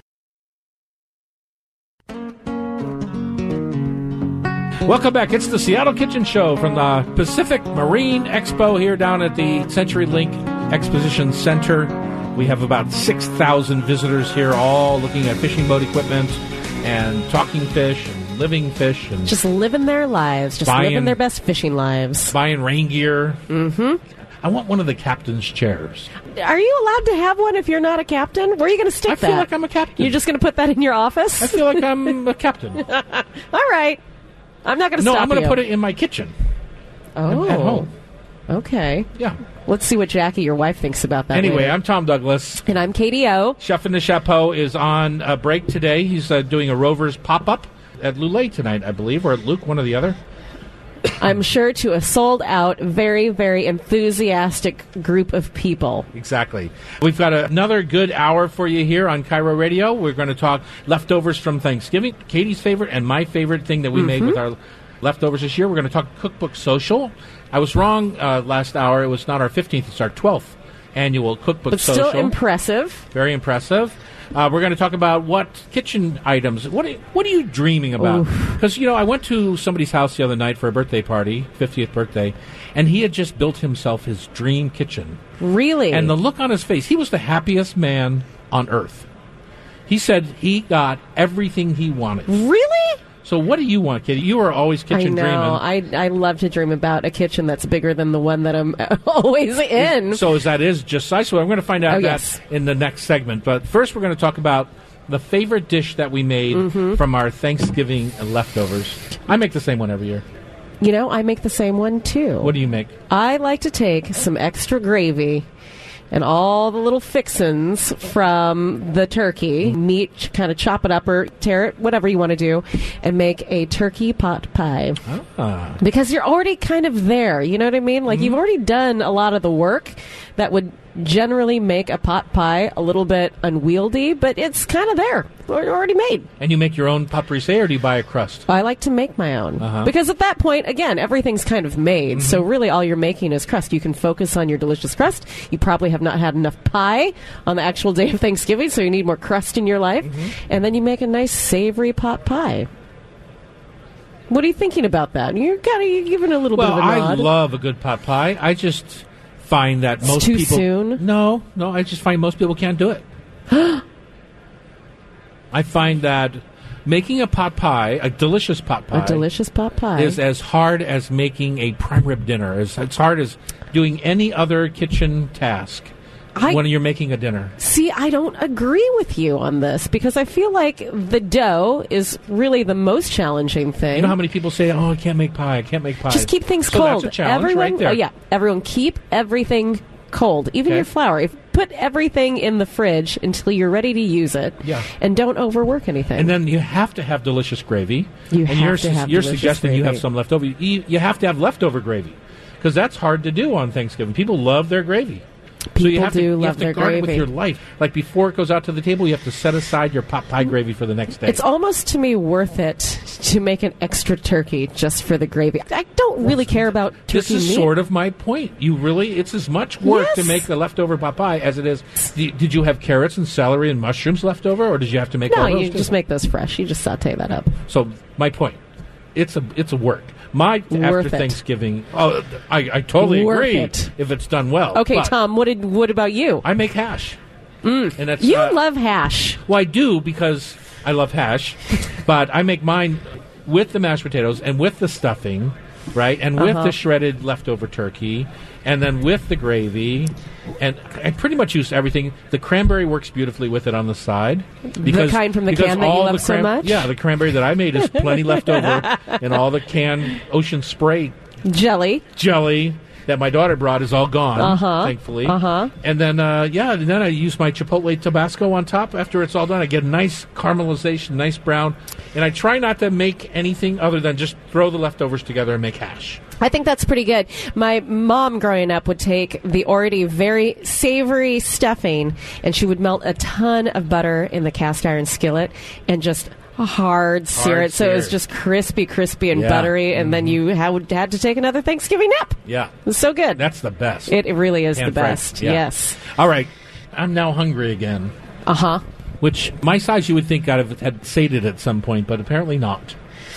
Speaker 1: Welcome back. It's the Seattle Kitchen Show from the Pacific Marine Expo here down at the CenturyLink Exposition Center. We have about 6,000 visitors here, all looking at fishing boat equipment and talking fish and living fish. And
Speaker 2: just living their lives, just living their best fishing lives.
Speaker 1: Buying rain gear. I want one of the captain's chairs.
Speaker 2: Are you allowed to have one if you're not a captain? Where are you going to stick that?
Speaker 1: I feel like I'm a captain.
Speaker 2: You're just going to put that in your office?
Speaker 1: I feel like I'm a captain.
Speaker 2: All right. I'm not going to stop you.
Speaker 1: No, I'm going to put it in my kitchen.
Speaker 2: Oh.
Speaker 1: At home.
Speaker 2: Okay.
Speaker 1: Yeah.
Speaker 2: Let's see what Jackie, your wife, thinks about that.
Speaker 1: Anyway,
Speaker 2: later.
Speaker 1: I'm Tom Douglas.
Speaker 2: And I'm Katie O.
Speaker 1: Chef in the Chapeau is on a break today. He's doing a Rovers pop-up at Lulé tonight, I believe, or at Luke, one or the other.
Speaker 2: I'm sure to a sold-out, very, very enthusiastic group of people.
Speaker 1: Exactly. We've got another good hour for you here on Cairo Radio. We're going to talk leftovers from Thanksgiving, Katie's favorite and my favorite thing that we made with our leftovers this year. We're going to talk Cookbook Social. I was wrong last hour. It was not our 15th. It's our 12th annual Cookbook Social.
Speaker 2: But still impressive.
Speaker 1: Very impressive. We're going to talk about what kitchen items, what are you dreaming about? Because, I went to somebody's house the other night for a birthday party, 50th birthday, and he had just built himself his dream kitchen.
Speaker 2: Really?
Speaker 1: And the look on his face, he was the happiest man on earth. He said he got everything he wanted.
Speaker 2: Really?
Speaker 1: So what do you want, Kitty? You are always kitchen dreaming.
Speaker 2: I love to dream about a kitchen that's bigger than the one that I'm always in.
Speaker 1: So is just size? So I'm going to find out that in the next segment. But first we're going to talk about the favorite dish that we made from our Thanksgiving leftovers. I make the same one every year.
Speaker 2: You know, I make the same one, too.
Speaker 1: What do you make?
Speaker 2: I like to take some extra gravy and all the little fixins from the turkey, meat, kind of chop it up or tear it, whatever you want to do, and make a turkey pot pie. Because you're already kind of there, you know what I mean? Like, you've already done a lot of the work that would generally make a pot pie a little bit unwieldy, but it's kind of there. It's already made.
Speaker 1: And you make your own pot brisée, or do you buy a crust?
Speaker 2: I like to make my own. Because at that point, again, everything's kind of made. So really all you're making is crust. You can focus on your delicious crust. You probably have not had enough pie on the actual day of Thanksgiving, so you need more crust in your life. And then you make a nice savory pot pie. What are you thinking about that? You're giving a little bit of a nod.
Speaker 1: I love a good pot pie. I just find that most
Speaker 2: too
Speaker 1: people...
Speaker 2: soon?
Speaker 1: No, I just find most people can't do it. I find that making a pot pie, a delicious pot pie... is as hard as making a prime rib dinner. It's hard as doing any other kitchen task when you're making a dinner.
Speaker 2: See, I don't agree with you on this, because I feel like the dough is really the most challenging thing.
Speaker 1: You know how many people say, I can't make pie, I can't make pie.
Speaker 2: Just keep things cold.
Speaker 1: That's a challenge right there.
Speaker 2: Everyone keep everything cold, even your flour. Put everything in the fridge until you're ready to use it, and don't overwork anything.
Speaker 1: And then you have to have delicious gravy.
Speaker 2: You're
Speaker 1: suggesting you have some leftover. You have to have leftover gravy, because that's hard to do on Thanksgiving. People love their gravy.
Speaker 2: People
Speaker 1: you have to guard it with
Speaker 2: gravy.
Speaker 1: your life. Like, before it goes out to the table, you have to set aside your pot pie gravy for the next day.
Speaker 2: It's almost, to me, worth it to make an extra turkey just for the gravy. I don't really care about turkey meat.
Speaker 1: This is sort of my point. It's as much work to make the leftover pot pie as it is. Did you have carrots and celery and mushrooms left over, or did you have to make all those?
Speaker 2: No, you just make those fresh. You just saute that up.
Speaker 1: So, my point. It's a work. After Thanksgiving, I totally agree if it's done well.
Speaker 2: Okay, Tom, what about you?
Speaker 1: I make hash. And that's,
Speaker 2: you love hash.
Speaker 1: Well, I do, because I love hash, but I make mine with the mashed potatoes and with the stuffing, right, and with the shredded leftover turkey, and then with the gravy, and I pretty much use everything. The cranberry works beautifully with it on the side.
Speaker 2: The kind from the can that you love so much?
Speaker 1: Yeah, the cranberry that I made is plenty left over, and all the canned Ocean Spray jelly that my daughter brought is all gone, thankfully. And then, then I use my Chipotle Tabasco on top. After it's all done, I get a nice caramelization, nice brown. And I try not to make anything other than just throw the leftovers together and make hash.
Speaker 2: I think that's pretty good. My mom, growing up, would take the already very savory stuffing, and she would melt a ton of butter in the cast iron skillet and just hard sear it, so it was just crispy and buttery, and then you had to take another Thanksgiving nap.
Speaker 1: Yeah.
Speaker 2: It was so good.
Speaker 1: That's the best.
Speaker 2: It really is the best. Yes.
Speaker 1: All right. I'm now hungry again. Which my size you would think I'd have had sated at some point, but apparently not.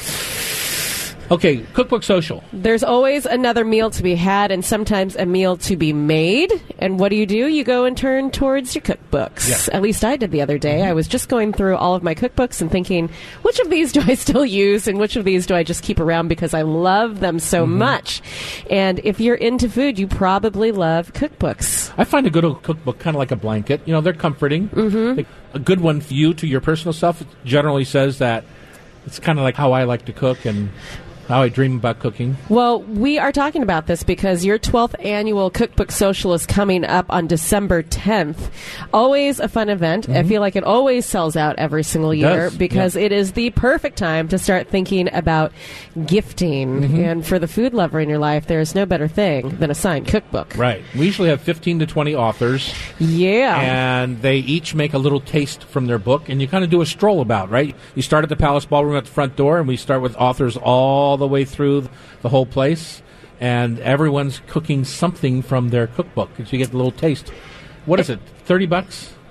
Speaker 1: Okay, Cookbook Social.
Speaker 2: There's always another meal to be had, and sometimes a meal to be made. And what do? You go and turn towards your cookbooks.
Speaker 1: Yeah.
Speaker 2: At least I did the other day. I was just going through all of my cookbooks and thinking, which of these do I still use, and which of these do I just keep around because I love them so much? And if you're into food, you probably love cookbooks.
Speaker 1: I find a good old cookbook kind of like a blanket. You know, they're comforting. A good one for you to your personal self generally says that it's kind of like how I like to cook and how I dream about cooking.
Speaker 2: Well, we are talking about this because your 12th annual Cookbook Social is coming up on December 10th. Always a fun event. I feel like it always sells out every single year because it is the perfect time to start thinking about gifting. And for the food lover in your life, there is no better thing than a signed cookbook.
Speaker 1: Right. We usually have 15 to 20 authors.
Speaker 2: Yeah.
Speaker 1: And they each make a little taste from their book, and you kind of do a stroll about, right? You start at the Palace Ballroom at the front door, and we start with authors all the way through the whole place, and everyone's cooking something from their cookbook, so you get a little taste. What is it, $30?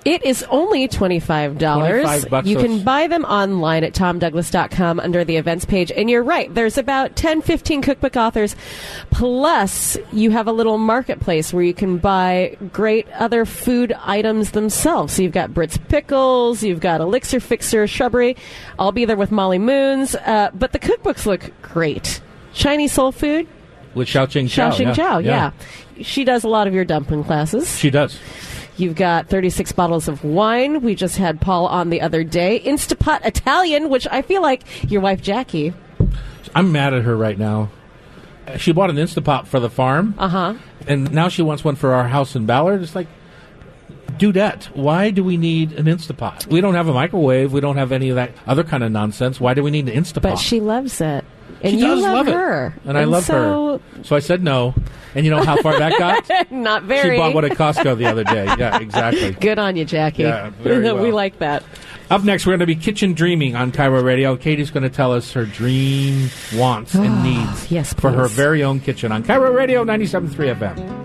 Speaker 2: It is only $25.
Speaker 1: $25
Speaker 2: You can buy them online at tomdouglas.com under the events page. And you're right, there's about 10, 15 cookbook authors. Plus, you have a little marketplace where you can buy great other food items themselves. So you've got Britt's Pickles, you've got Elixir Fixer, Shrubbery. I'll be there with Molly Moons. But the cookbooks look great. Chinese Soul Food.
Speaker 1: With Xiaoqing Zhao.
Speaker 2: Xiaoqing Zhao, yeah. She does a lot of your dumpling classes.
Speaker 1: She does.
Speaker 2: You've got 36 bottles of wine. We just had Paul on the other day. Instapot Italian, which I feel like your wife Jackie.
Speaker 1: I'm mad at her right now. She bought an Instapot for the farm.
Speaker 2: Uh-huh.
Speaker 1: And now she wants one for our house in Ballard. It's like, dudette, why do we need an Instapot? We don't have a microwave. We don't have any of that other kind of nonsense. Why do we need an Instapot?
Speaker 2: But she loves it. And
Speaker 1: she
Speaker 2: you
Speaker 1: does love
Speaker 2: her.
Speaker 1: It. And I love her. So I said no. And you know how far that got?
Speaker 2: Not very.
Speaker 1: She bought one at Costco the other day. Yeah, exactly.
Speaker 2: Good on you, Jackie.
Speaker 1: Yeah, very well.
Speaker 2: We like that.
Speaker 1: Up next, we're going to be kitchen dreaming on Cairo Radio. Katie's going to tell us her dream wants and needs
Speaker 2: yes,
Speaker 1: for her very own kitchen on Cairo Radio 97.3 FM.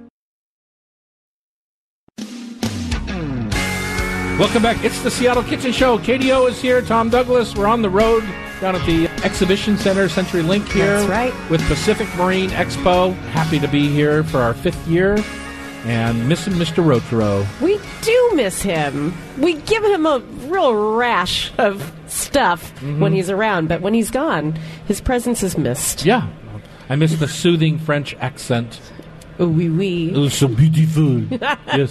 Speaker 1: Welcome back. It's the Seattle Kitchen Show. KDO is here. Tom Douglas. We're on the road down at the Exhibition Center, CenturyLink here.
Speaker 2: That's right.
Speaker 1: With Pacific Marine Expo. Happy to be here for our 5th year. And missing Mr. Rotaro.
Speaker 2: We do miss him. We give him a real rash of stuff when he's around, but when he's gone, his presence is missed.
Speaker 1: Yeah. I miss the soothing French accent.
Speaker 2: Oui, oui.
Speaker 1: It was so beautiful. Yes.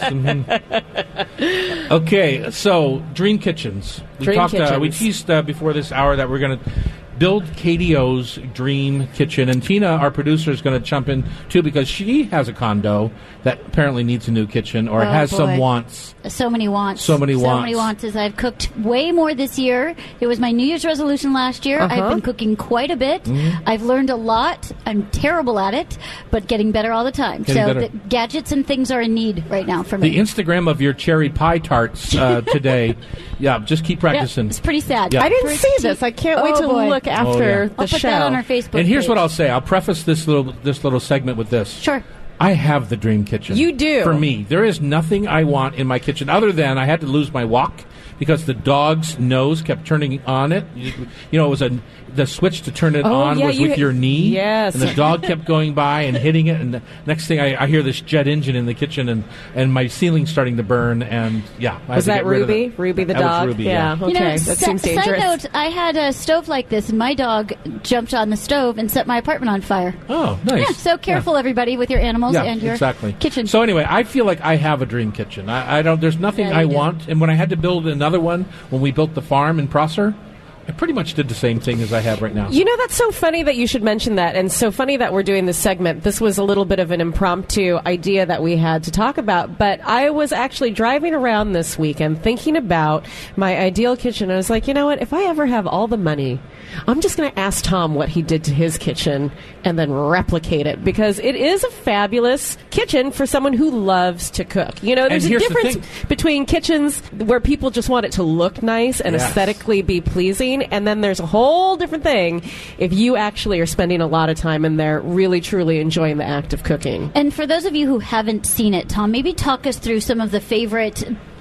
Speaker 1: Okay, so Dream Kitchens. We teased before this hour that we're going to build KDO's dream kitchen, and Tina, our producer, is going to jump in too because she has a condo that apparently needs a new kitchen or has some wants.
Speaker 8: So many wants.
Speaker 1: So many
Speaker 8: wants is I've cooked way more this year. It was my New Year's resolution last year. I've been cooking quite a bit. I've learned a lot. I'm terrible at it, but getting better all the time. The gadgets and things are in need right now for me.
Speaker 1: The Instagram of your cherry pie tarts today. Yeah, just keep practicing.
Speaker 8: Yeah, it's pretty sad.
Speaker 2: Yeah. I didn't see this. I can't wait to look after the
Speaker 8: I'll
Speaker 2: show.
Speaker 8: put that on our Facebook
Speaker 1: And here's
Speaker 8: page.
Speaker 1: what I'll say. I'll preface this little segment with this.
Speaker 8: Sure.
Speaker 1: I have the dream kitchen.
Speaker 2: You do.
Speaker 1: For me. There is nothing I want in my kitchen other than I had to lose my wok because the dog's nose kept turning on it. You know, it was the switch to turn it on was with your knee.
Speaker 2: Yes.
Speaker 1: And the dog kept going by and hitting it. And the next thing I hear this jet engine in the kitchen and my ceiling's starting to burn. And yeah.
Speaker 2: Was that Ruby? Ruby the
Speaker 1: that
Speaker 2: dog?
Speaker 1: Was Ruby,
Speaker 2: yeah. Okay.
Speaker 8: You know,
Speaker 2: that seems dangerous.
Speaker 8: Side note, I had a stove like this, and my dog jumped on the stove and set my apartment on fire.
Speaker 1: Oh, nice.
Speaker 8: Yeah, so careful, everybody, with your animals and your kitchen.
Speaker 1: So anyway, I feel like I have a dream kitchen. I don't. There's nothing I want. And when I had to build another one, when we built the farm in Prosser, I pretty much did the same thing as I have right now.
Speaker 2: You know, that's so funny that you should mention that, and so funny that we're doing this segment. This was a little bit of an impromptu idea that we had to talk about, but I was actually driving around this weekend thinking about my ideal kitchen. I was like, you know what? If I ever have all the money, I'm just going to ask Tom what he did to his kitchen and then replicate it, because it is a fabulous kitchen for someone who loves to cook. You know, there's a difference between kitchens where people just want it to look nice and aesthetically be pleasing, and then there's a whole different thing if you actually are spending a lot of time in there really truly enjoying the act of cooking.
Speaker 8: And for those of you who haven't seen it, Tom, maybe talk us through some of the favorite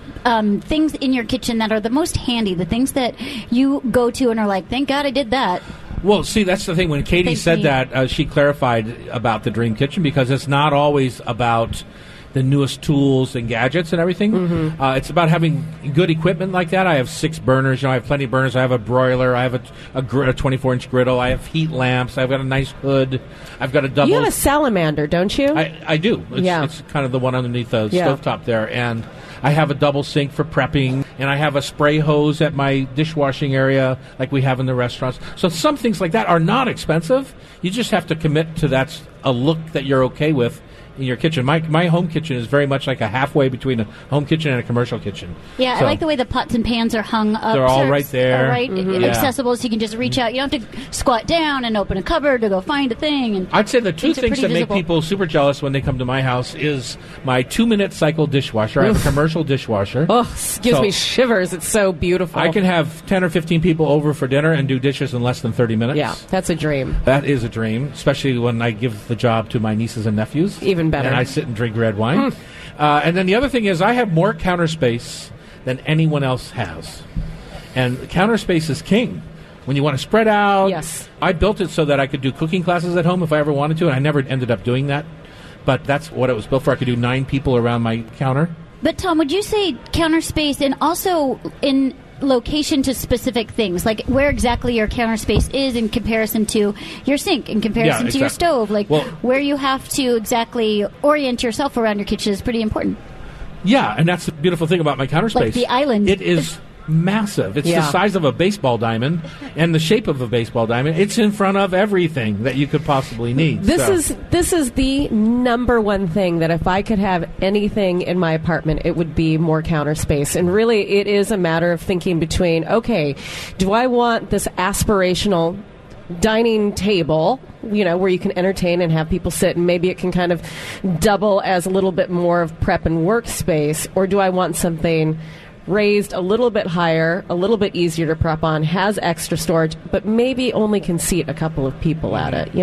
Speaker 8: things in your kitchen that are the most handy, the things that you go to and are like, thank God I did that.
Speaker 1: Well, see, that's the thing. When Katie said that, she clarified about the dream kitchen, because it's not always about the newest tools and gadgets and everything. It's about having good equipment like that. I have 6 burners. You know, I have plenty of burners. I have a broiler. I have a 24-inch griddle. I have heat lamps. I've got a nice hood. I've got a double.
Speaker 2: You have a salamander, don't you?
Speaker 1: I do. It's kind of the one underneath the stovetop there. And I have a double sink for prepping, and I have a spray hose at my dishwashing area like we have in the restaurants. So some things like that are not expensive. You just have to commit to that's a look that you're okay with in your kitchen. My home kitchen is very much like a halfway between a home kitchen and a commercial kitchen.
Speaker 8: Yeah,
Speaker 1: so,
Speaker 8: I like the way the pots and pans are hung up.
Speaker 1: They're all right there.
Speaker 8: Accessible, so you can just reach out. You don't have to squat down and open a cupboard to go find a thing. And
Speaker 1: I'd say the 2 things that make people super jealous when they come to my house is my 2-minute cycle dishwasher. I have a commercial dishwasher.
Speaker 2: Oh, gives me shivers. It's so beautiful.
Speaker 1: I can have 10 or 15 people over for dinner and do dishes in less than 30 minutes.
Speaker 2: Yeah, that's a dream.
Speaker 1: That is a dream, especially when I give the job to my nieces and nephews.
Speaker 2: Even even better.
Speaker 1: And I sit and drink red wine. And then the other thing is I have more counter space than anyone else has. And counter space is king. When you want to spread out.
Speaker 2: Yes.
Speaker 1: I built it so that I could do cooking classes at home if I ever wanted to, and I never ended up doing that. But that's what it was built for. I could do 9 people around my counter.
Speaker 8: But, Tom, would you say counter space and also in location to specific things? Like where exactly your counter space is in comparison to your sink, in comparison to your stove? Like where you have to exactly orient yourself around your kitchen is pretty important.
Speaker 1: Yeah, and that's the beautiful thing about my counter space.
Speaker 8: Like the island.
Speaker 1: It is massive. It's the size of a baseball diamond and the shape of a baseball diamond. It's in front of everything that you could possibly need.
Speaker 2: This is the number one thing that if I could have anything in my apartment, it would be more counter space. And really, it is a matter of thinking between, okay, do I want this aspirational dining table, where you can entertain and have people sit, and maybe it can kind of double as a little bit more of prep and workspace, or do I want something raised a little bit higher, a little bit easier to prep on, has extra storage, but maybe only can seat a couple of people at it,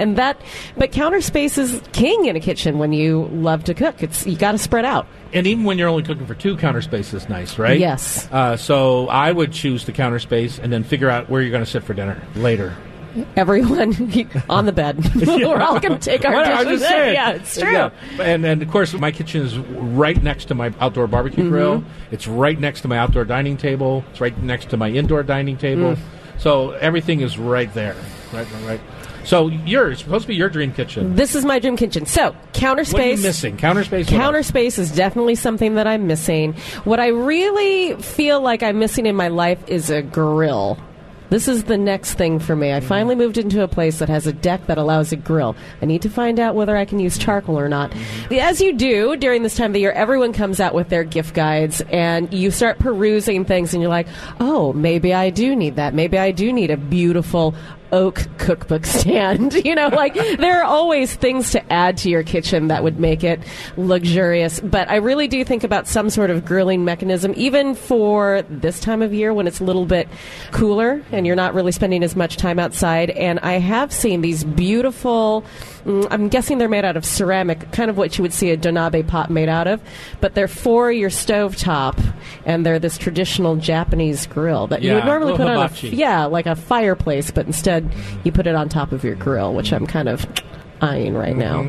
Speaker 2: but counter space is king in a kitchen when you love to cook. You got to spread out.
Speaker 1: And even when you're only cooking for 2, counter space is nice, right?
Speaker 2: Yes.
Speaker 1: So I would choose the counter space and then figure out where you're going to sit for dinner later.
Speaker 2: Everyone on the bed. We're all going to take our dishes.
Speaker 1: I'm just saying.
Speaker 2: Yeah, it's true.
Speaker 1: Yeah. And of course, my kitchen is right next to my outdoor barbecue grill. It's right next to my outdoor dining table. It's right next to my indoor dining table. So everything is right there. Right. So it's supposed to be your dream kitchen.
Speaker 2: This is my dream kitchen. So counter space.
Speaker 1: What are you missing? Counter space?
Speaker 2: Counter space is definitely something that I'm missing. What I really feel like I'm missing in my life is a grill. This is the next thing for me. I finally moved into a place that has a deck that allows a grill. I need to find out whether I can use charcoal or not. As you do during this time of the year, everyone comes out with their gift guides, and you start perusing things, and you're like, oh, maybe I do need that. Maybe I do need a beautiful oak cookbook stand. There are always things to add to your kitchen that would make it luxurious. But I really do think about some sort of grilling mechanism, even for this time of year when it's a little bit cooler and you're not really spending as much time outside. And I have seen these beautiful, I'm guessing they're made out of ceramic, kind of what you would see a donabe pot made out of, but they're for your stovetop, and they're this traditional Japanese grill that you would normally put
Speaker 1: hibachi.
Speaker 2: on like a fireplace, but instead you put it on top of your grill, which I'm kind of eyeing right now.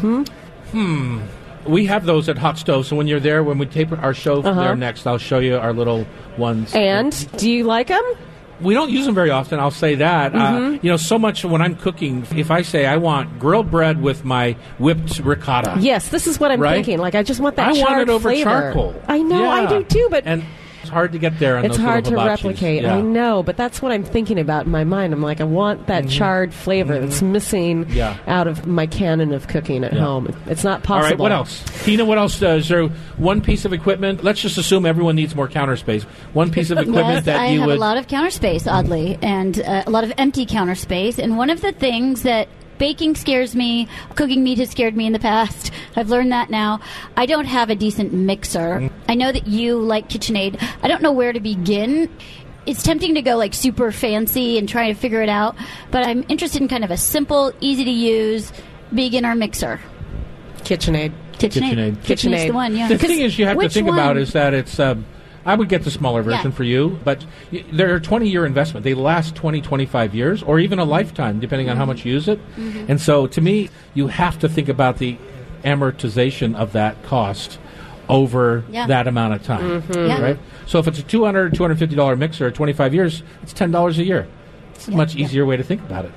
Speaker 1: We have those at Hot Stove, so when you're there, when we tape our show there next, I'll show you our little ones.
Speaker 2: And do you like them?
Speaker 1: We don't use them very often, I'll say that. So much when I'm cooking, if I say I want grilled bread with my whipped ricotta.
Speaker 2: Yes, this is what I'm thinking. Like, I just want that charred
Speaker 1: want it over
Speaker 2: flavor.
Speaker 1: Charcoal.
Speaker 2: I know, I do too, but
Speaker 1: it's hard to get there on
Speaker 2: it's
Speaker 1: those
Speaker 2: hard to
Speaker 1: little hibachis.
Speaker 2: replicate.
Speaker 1: Yeah.
Speaker 2: I know, but that's what I'm thinking about in my mind. I'm like, I want that charred flavor that's missing out of my canon of cooking at home. It's not possible.
Speaker 1: All right, what else? Tina, what else? Is there one piece of equipment? Let's just assume everyone needs more counter space. One piece of equipment that you would...
Speaker 8: I have a lot of counter space, oddly, and a lot of empty counter space. And one of the things that baking scares me, cooking meat has scared me in the past. I've learned that now. I don't have a decent mixer. I know that you like KitchenAid. I don't know where to begin. It's tempting to go super fancy and try to figure it out, but I'm interested in kind of a simple, easy to use beginner mixer.
Speaker 2: KitchenAid.
Speaker 8: KitchenAid's the one, yeah.
Speaker 1: The thing is you have to think about is that it's... I would get the smaller version for you, but they're a 20-year investment. They last 20, 25 years, or even a lifetime, depending on how much you use it. And so, to me, you have to think about the amortization of that cost over that amount of time, right? So if it's a $200, $250 mixer at 25 years, it's $10 a year. It's a much easier way to think about it.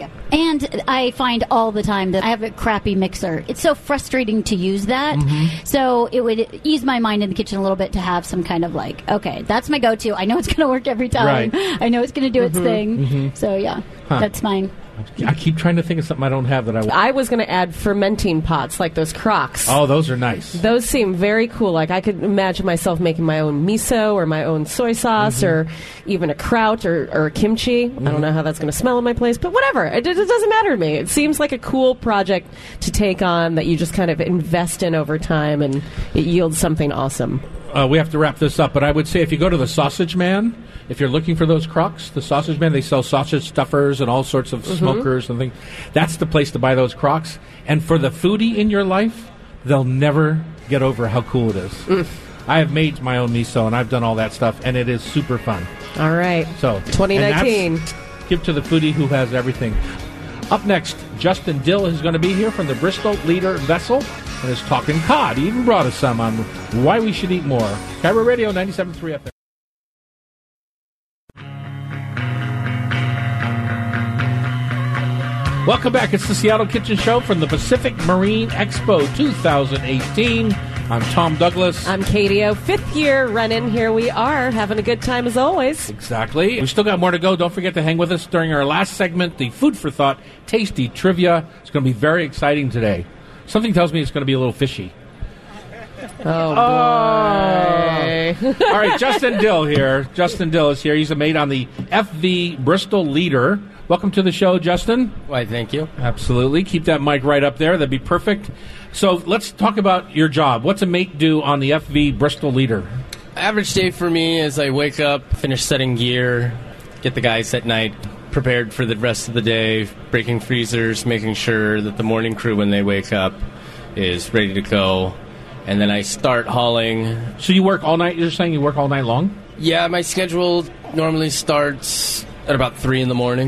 Speaker 8: And I find all the time that I have a crappy mixer. It's so frustrating to use that. So it would ease my mind in the kitchen a little bit to have some kind of okay, that's my go-to. I know it's going to work every time.
Speaker 1: Right.
Speaker 8: I know it's going to do its thing. So that's mine.
Speaker 1: I keep trying to think of something I don't have that I want.
Speaker 2: I was going to add fermenting pots, like those crocks.
Speaker 1: Oh, those are nice.
Speaker 2: Those seem very cool. Like, I could imagine myself making my own miso or my own soy sauce or even a kraut or kimchi. I don't know how that's going to smell in my place, but whatever. It doesn't matter to me. It seems like a cool project to take on that you just kind of invest in over time, and it yields something awesome.
Speaker 1: We have to wrap this up, but I would say if you go to the Sausage Man if you're looking for those Crocs, the Sausage Man, they sell sausage stuffers and all sorts of smokers and things. That's the place to buy those Crocs. And for the foodie in your life, they'll never get over how cool it is. I have made my own miso, and I've done all that stuff, and it is super fun.
Speaker 2: All right.
Speaker 1: So
Speaker 2: 2019.
Speaker 1: Give to the foodie who has everything. Up next, Justin Dill is going to be here from the Bristol Leader Vessel and is talking cod. He even brought us some on why we should eat more. KIRO Radio 97.3 FM. Welcome back. It's the Seattle Kitchen Show from the Pacific Marine Expo 2018. I'm Tom Douglas.
Speaker 2: I'm Katie O. 5th year running. Here we are, having a good time as always.
Speaker 1: Exactly. We've still got more to go. Don't forget to hang with us during our last segment, the Food for Thought Tasty Trivia. It's going to be very exciting today. Something tells me it's going to be a little fishy.
Speaker 2: Oh, boy.
Speaker 1: All right, Justin Dill here. Justin Dill is here. He's a mate on the FV Bristol Leader. Welcome to the show, Justin.
Speaker 9: Why, thank you.
Speaker 1: Absolutely. Keep that mic right up there. That'd be perfect. So let's talk about your job. What's a mate do on the FV Bristol Leader?
Speaker 9: Average day for me is I wake up, finish setting gear, get the guys at night prepared for the rest of the day, breaking freezers, making sure that the morning crew, when they wake up, is ready to go. And then I start hauling.
Speaker 1: So you work all night? You're saying you work all night long?
Speaker 9: Yeah, my schedule normally starts at about 3 in the morning.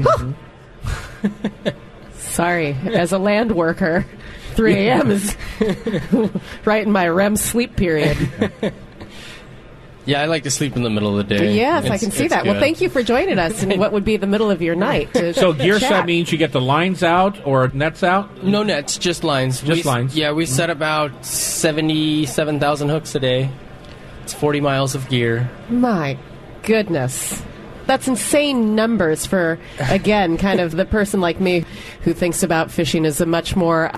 Speaker 2: Sorry, as a land worker, 3 a.m. is right in my REM sleep period.
Speaker 9: Yeah, I like to sleep in the middle of the day.
Speaker 2: Yes, I can see that.
Speaker 9: Good.
Speaker 2: Well, thank you for joining us in what would be the middle of your night.
Speaker 1: So gear set means you get the lines out or nets out?
Speaker 9: No nets, just lines.
Speaker 1: Lines.
Speaker 9: Yeah, we set about 77,000 hooks a day. It's 40 miles of gear.
Speaker 2: My goodness. That's insane numbers for, again, kind of the person like me who thinks about fishing as a much more...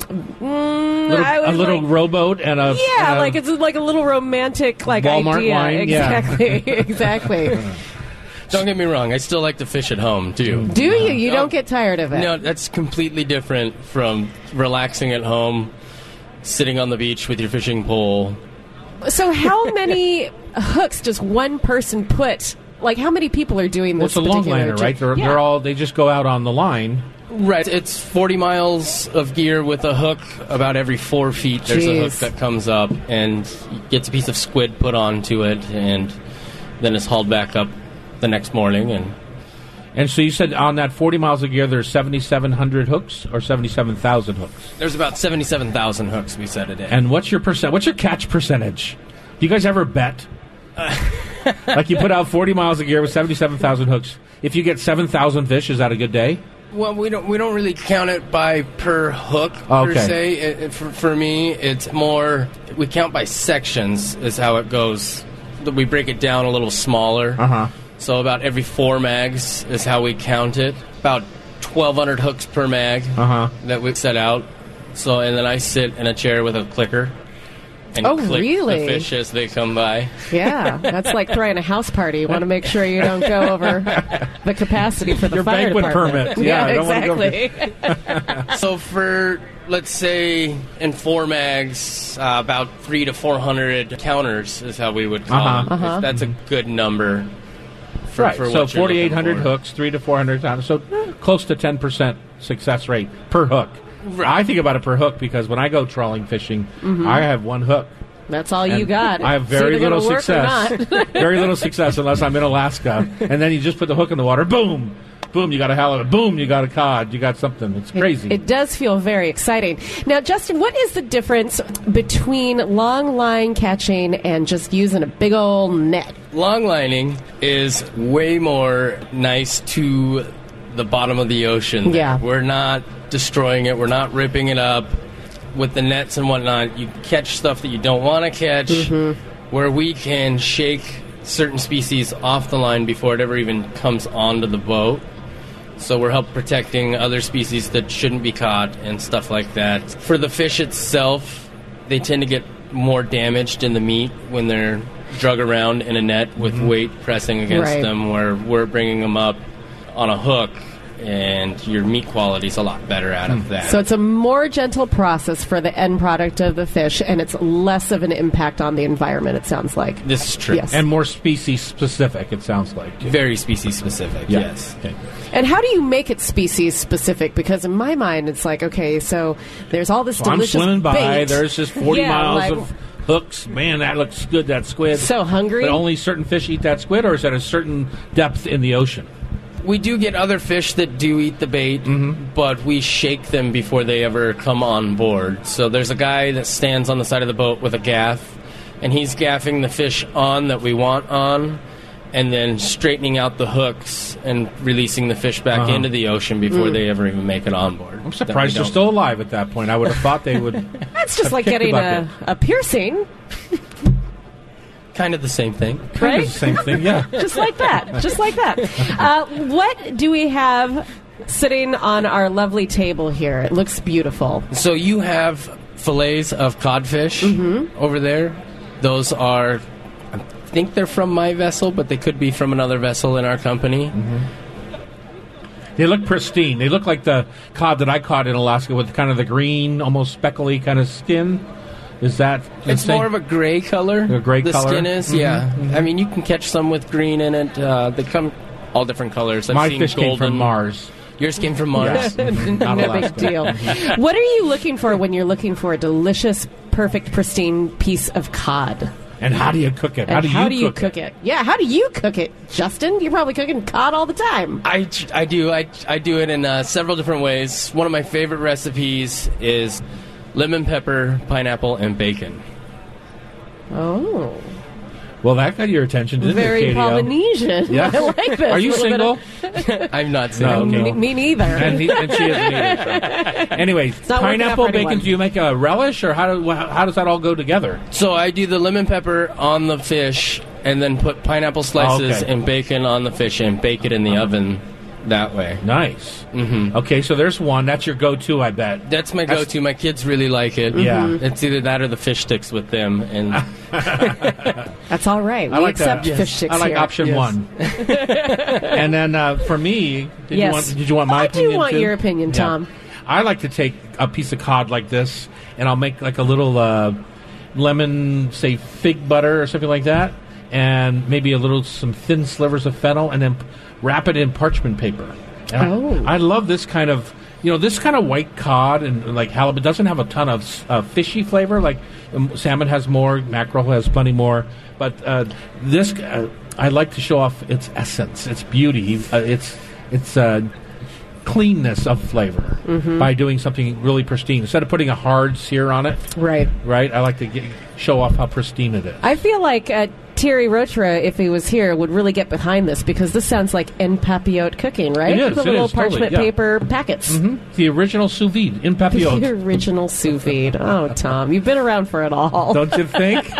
Speaker 1: a little rowboat and a...
Speaker 2: Yeah, like it's like a little romantic
Speaker 1: Walmart
Speaker 2: idea.
Speaker 1: line.
Speaker 2: Exactly, exactly.
Speaker 9: Don't get me wrong, I still like to fish at home, too.
Speaker 2: Do you? You don't get tired of it?
Speaker 9: No, that's completely different from relaxing at home, sitting on the beach with your fishing pole.
Speaker 2: So how many hooks does one person put... Like, how many people are doing this?
Speaker 1: Well, it's a long liner, right? They just go out on the line.
Speaker 9: Right. It's 40 miles of gear with a hook. About every 4 feet, there's a hook that comes up and gets a piece of squid put onto it, and then it's hauled back up the next morning.
Speaker 1: And so you said on that 40 miles of gear, there's 7,700 hooks or 77,000 hooks?
Speaker 9: There's about 77,000 hooks we set a day.
Speaker 1: And what's your catch percentage? Do you guys ever bet? Like you put out 40 miles of gear with 77,000 hooks. If you get 7,000 fish, is that a good day?
Speaker 9: Well, we don't really count it by per hook per se. For me, it's more we count by sections is how it goes. We break it down a little smaller. So about every 4 mags is how we count it. About 1,200 hooks per mag that we set out. So and then I sit in a chair with a clicker. And click the fish as they come by.
Speaker 2: Yeah, that's like throwing a house party. You want to make sure you don't go over the capacity for the
Speaker 1: your
Speaker 2: fire
Speaker 1: banquet
Speaker 2: department.
Speaker 1: permit. Yeah,
Speaker 2: exactly.
Speaker 9: So for, let's say, in 4 mags, about 300 to 400 counters is how we would call them. That's a good number. For
Speaker 1: so 4,800 hooks, 300 to 400 counters. So close to 10% success rate per hook. Right. I think about it per hook because when I go trawling fishing, I have 1 hook.
Speaker 2: That's all you got.
Speaker 1: I have very little success. Very little success unless I'm in Alaska. And then you just put the hook in the water, boom, boom, you got a halibut, boom, you got a cod, you got something. It's crazy.
Speaker 2: It does feel very exciting. Now, Justin, what is the difference between long line catching and just using a big old net?
Speaker 9: Long lining is way more nice to the bottom of the ocean.
Speaker 2: Yeah.
Speaker 9: We're not destroying it. We're not ripping it up. With the nets and whatnot, you catch stuff that you don't want to catch, where we can shake certain species off the line before it ever even comes onto the boat. So we're helping protecting other species that shouldn't be caught and stuff like that. For the fish itself, they tend to get more damaged in the meat when they're drug around in a net with weight pressing against them, where we're bringing them up on a hook and your meat quality is a lot better out of that.
Speaker 2: So it's a more gentle process for the end product of the fish, and it's less of an impact on the environment, it sounds like.
Speaker 9: This is true.
Speaker 2: Yes.
Speaker 1: And more species-specific, it sounds like.
Speaker 9: Very species-specific, yes.
Speaker 1: Okay.
Speaker 2: And how do you make it species-specific? Because in my mind, it's like, okay, so there's all this delicious
Speaker 1: I'm swimming by,
Speaker 2: bait.
Speaker 1: there's just 40 miles of hooks. Man, that looks good, that squid.
Speaker 2: So hungry.
Speaker 1: But only certain fish eat that squid, or is that a certain depth in the ocean?
Speaker 9: We do get other fish that do eat the bait, but we shake them before they ever come on board. So there's a guy that stands on the side of the boat with a gaff, and he's gaffing the fish on that we want on, and then straightening out the hooks and releasing the fish back into the ocean before they ever even make it on board.
Speaker 1: I'm surprised they're still alive at that point. I would have thought they would.
Speaker 2: That's just like getting a piercing.
Speaker 9: Kind of the same thing.
Speaker 2: Right?
Speaker 1: The same thing, yeah.
Speaker 2: Just like that. Just like that. What do we have sitting on our lovely table here? It looks beautiful.
Speaker 9: So you have fillets of codfish over there. Those are, I think they're from my vessel, but they could be from another vessel in our company.
Speaker 1: They look pristine. They look like the cod that I caught in Alaska with kind of the green, almost speckly kind of skin. Is that...
Speaker 9: It's more of a gray color.
Speaker 1: A gray
Speaker 9: the
Speaker 1: color?
Speaker 9: The skin is, yeah. I mean, you can catch some with green in it. They come all different colors.
Speaker 1: My fish came from Mars.
Speaker 9: Yours came from Mars.
Speaker 2: No big deal. What are you looking for when you're looking for a delicious, perfect, pristine piece of cod?
Speaker 1: And how do you cook it?
Speaker 2: How do you cook it? Yeah, how do you cook it, Justin? You're probably cooking cod all the time.
Speaker 9: I do. I do it in several different ways. One of my favorite recipes is lemon pepper, pineapple, and bacon.
Speaker 2: Oh.
Speaker 1: Well, that got your attention, didn't
Speaker 2: Very
Speaker 1: it,
Speaker 2: Polynesian.
Speaker 1: Yes.
Speaker 2: I like this.
Speaker 1: Are you single?
Speaker 9: I'm not single.
Speaker 1: No, okay.
Speaker 2: Me neither.
Speaker 1: And she isn't either. So. Anyway, pineapple, bacon, do you make a relish, or how does that all go together?
Speaker 9: So I do the lemon pepper on the fish, and then put pineapple slices and bacon on the fish, and bake it in the oven that way.
Speaker 1: Nice. Okay, so there's one. That's your go-to, I bet.
Speaker 9: That's my go-to. My kids really like it.
Speaker 1: Yeah.
Speaker 9: It's either that or the fish sticks with them. And
Speaker 2: that's all right. We accept fish sticks.
Speaker 1: I like
Speaker 2: here.
Speaker 1: option one. And then for me, did you want my opinion?
Speaker 2: I do want
Speaker 1: too?
Speaker 2: Your opinion, Tom.
Speaker 1: Yeah. I like to take a piece of cod like this, and I'll make like a little lemon, say, fig butter or something like that, and maybe some thin slivers of fennel, and then wrap it in parchment paper. And I love this kind of, this kind of white cod and like halibut doesn't have a ton of fishy flavor. Like salmon has more, mackerel has plenty more, but this I like to show off its essence, its beauty, its cleanness of flavor by doing something really pristine instead of putting a hard sear on it.
Speaker 2: Right.
Speaker 1: I like to show off how pristine it is.
Speaker 2: I feel like Thierry Rotra, if he was here, would really get behind this because this sounds like en papillote cooking, right?
Speaker 1: It is.
Speaker 2: The little parchment paper packets.
Speaker 1: The original sous vide en papillote.
Speaker 2: The original sous vide. Oh, Tom, you've been around for it all.
Speaker 1: Don't you think?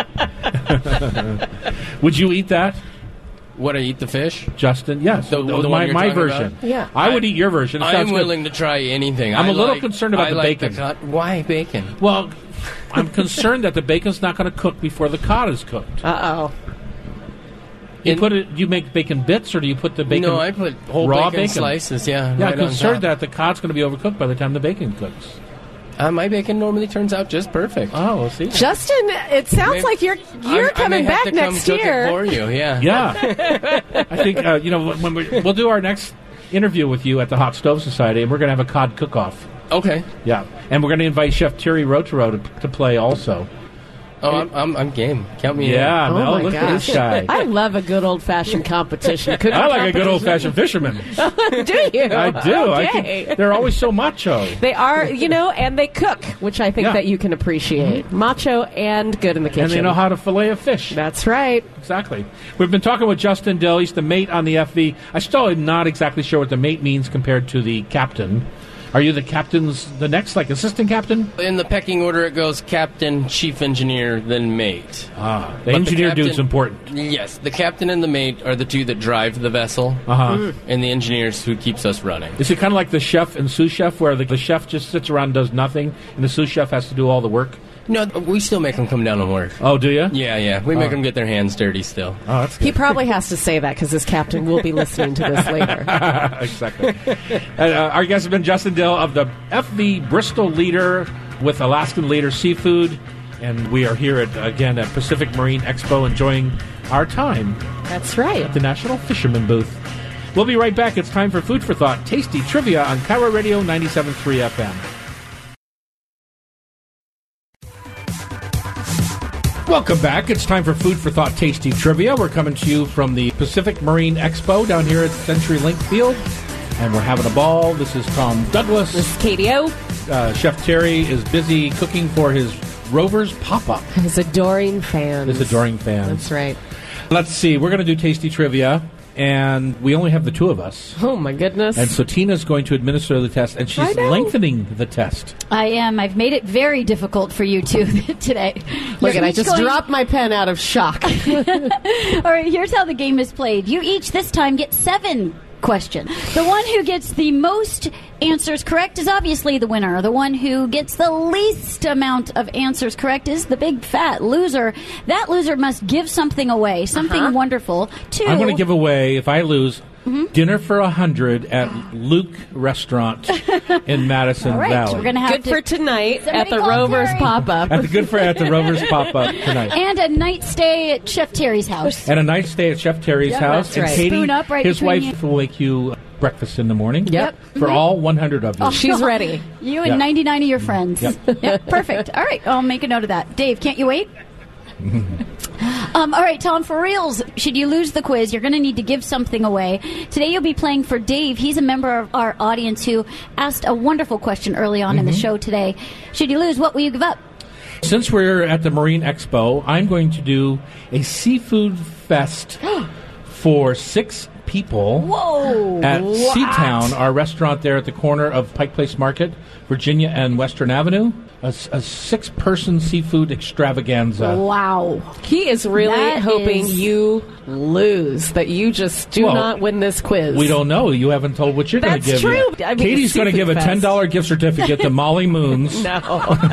Speaker 1: Would you eat that?
Speaker 9: Would I eat the fish?
Speaker 1: Justin, yes.
Speaker 9: The one
Speaker 1: my version.
Speaker 2: About? Yeah.
Speaker 1: I would eat your version.
Speaker 9: I'm willing to try anything.
Speaker 1: I'm a little concerned about the bacon.
Speaker 9: Why bacon?
Speaker 1: Well, I'm concerned that the bacon's not going to cook before the cod is cooked.
Speaker 2: Uh-oh.
Speaker 1: Do you make bacon bits, or do you put the bacon?
Speaker 9: No, I put whole
Speaker 1: raw
Speaker 9: bacon slices. Yeah,
Speaker 1: I'm concerned that the cod's going to be overcooked by the time the bacon cooks.
Speaker 9: My bacon normally turns out just perfect.
Speaker 1: Oh, we'll see.
Speaker 2: Justin, it sounds like you're coming back next year.
Speaker 9: Cook it for you, yeah.
Speaker 1: Yeah. I think when we'll do our next interview with you at the Hot Stove Society, and we're going to have a cod cook-off.
Speaker 9: Okay.
Speaker 1: Yeah, and we're going to invite Chef Thierry Rotaro to play also.
Speaker 9: Oh, I'm game. Count me in.
Speaker 1: Yeah, Mel, look at this guy.
Speaker 2: I love a good old-fashioned competition.
Speaker 1: I like a good old-fashioned fisherman.
Speaker 2: Do you?
Speaker 1: I do.
Speaker 2: Okay.
Speaker 1: They're always so macho.
Speaker 2: They are, and they cook, which I think that you can appreciate. Macho and good in the kitchen.
Speaker 1: And they know how to fillet a fish.
Speaker 2: That's right.
Speaker 1: Exactly. We've been talking with Justin Dill. He's the mate on the FV. I still am not exactly sure what the mate means compared to the captain. Are you the next, like, assistant captain?
Speaker 9: In the pecking order, it goes captain, chief engineer, then mate.
Speaker 1: The engineer dude's important.
Speaker 9: Yes, the captain and the mate are the two that drive the vessel, and the engineer's who keeps us running.
Speaker 1: Is it kind of like the chef and sous chef, where the chef just sits around and does nothing, and the sous chef has to do all the work?
Speaker 9: No, we still make them come down and work.
Speaker 1: Oh, do you?
Speaker 9: Yeah. We make them get their hands dirty still.
Speaker 1: Oh, that's good.
Speaker 2: He probably has to say that because his captain will be listening to this later.
Speaker 1: Exactly. Our guest has been Justin Dill of the FB Bristol Leader with Alaskan Leader Seafood. And we are here again at Pacific Marine Expo enjoying our time.
Speaker 2: That's right.
Speaker 1: At the National Fisherman Booth. We'll be right back. It's time for Food for Thought, Tasty Trivia on KIRO Radio 97.3 FM. Welcome back. It's time for Food for Thought, Tasty Trivia. We're coming to you from the Pacific Marine Expo down here at CenturyLink Field. And we're having a ball. This is Tom Douglas.
Speaker 2: This is Katie O.
Speaker 1: Chef Terry is busy cooking for his Rovers pop-up.
Speaker 2: His adoring fans. That's right.
Speaker 1: Let's see. We're going to do Tasty Trivia, and we only have the two of us.
Speaker 2: Oh, my goodness.
Speaker 1: And so Tina's going to administer the test, and she's lengthening the test.
Speaker 8: I am. I've made it very difficult for you two today.
Speaker 2: Look, I just dropped my pen out of shock.
Speaker 8: All right, here's how the game is played. You each this time get 7 questions. The one who gets the most answers correct is obviously the winner. The one who gets the least amount of answers correct is the big fat loser. That loser must give something away, something wonderful.
Speaker 1: I'm going to give away, if I lose, dinner for 100 at Luke Restaurant in Madison Valley.
Speaker 8: We're gonna have
Speaker 2: Good for tonight at the Rovers Pop-Up.
Speaker 1: At the Rovers Pop-Up tonight.
Speaker 8: And a night stay at Chef Terry's house.
Speaker 1: And a night stay at Chef Terry's house.
Speaker 2: That's right.
Speaker 1: And Katie,
Speaker 8: Spoon up right
Speaker 1: his wife,
Speaker 8: you.
Speaker 1: will make you breakfast in the morning.
Speaker 2: Yep.
Speaker 1: For all 100 of you.
Speaker 2: Oh, she's ready.
Speaker 8: You and 99 of your friends.
Speaker 1: Yep.
Speaker 8: Perfect. All right, I'll make a note of that. Dave, can't you wait? All right, Tom, for reals, should you lose the quiz, you're going to need to give something away. Today you'll be playing for Dave. He's a member of our audience who asked a wonderful question early on in the show today. Should you lose, what will you give up?
Speaker 1: Since we're at the Marine Expo, I'm going to do a seafood fest for 6 people at Seatown, our restaurant there at the corner of Pike Place Market, Virginia and Western Avenue. A 6-person seafood extravaganza.
Speaker 2: Wow. He is really hoping you lose, that you just do not win this quiz.
Speaker 1: We don't know. You haven't told what you're going to give.
Speaker 2: That's true.
Speaker 1: I mean, Katie's going to give a $10 gift certificate to Molly Moons.
Speaker 2: No.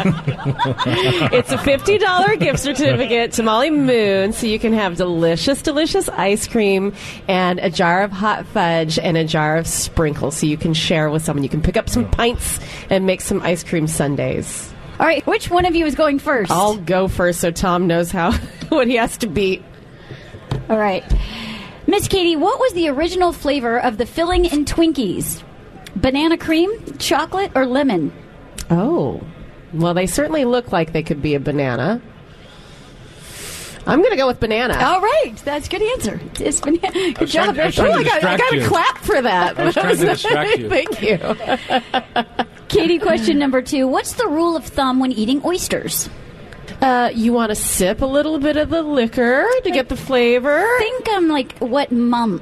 Speaker 2: It's a $50 gift certificate to Molly Moon, so you can have delicious, delicious ice cream and a jar of hot fudge and a jar of sprinkles, so you can share with someone. You can pick up some pints and make some ice cream sundaes.
Speaker 8: All right, which one of you is going first?
Speaker 2: I'll go first so Tom knows what he has to beat.
Speaker 8: All right. Miss Katie, what was the original flavor of the filling in Twinkies? Banana cream, chocolate, or lemon?
Speaker 2: Oh. Well, they certainly look like they could be a banana. I'm going to go with banana.
Speaker 8: All right. That's a good answer. It's banana. Good job.
Speaker 2: I got to clap for that.
Speaker 1: I was trying to distract you.
Speaker 2: Thank you.
Speaker 8: Katie, question number 2. What's the rule of thumb when eating oysters?
Speaker 2: You want to sip a little bit of the liquor to get the flavor.
Speaker 8: Think like what month?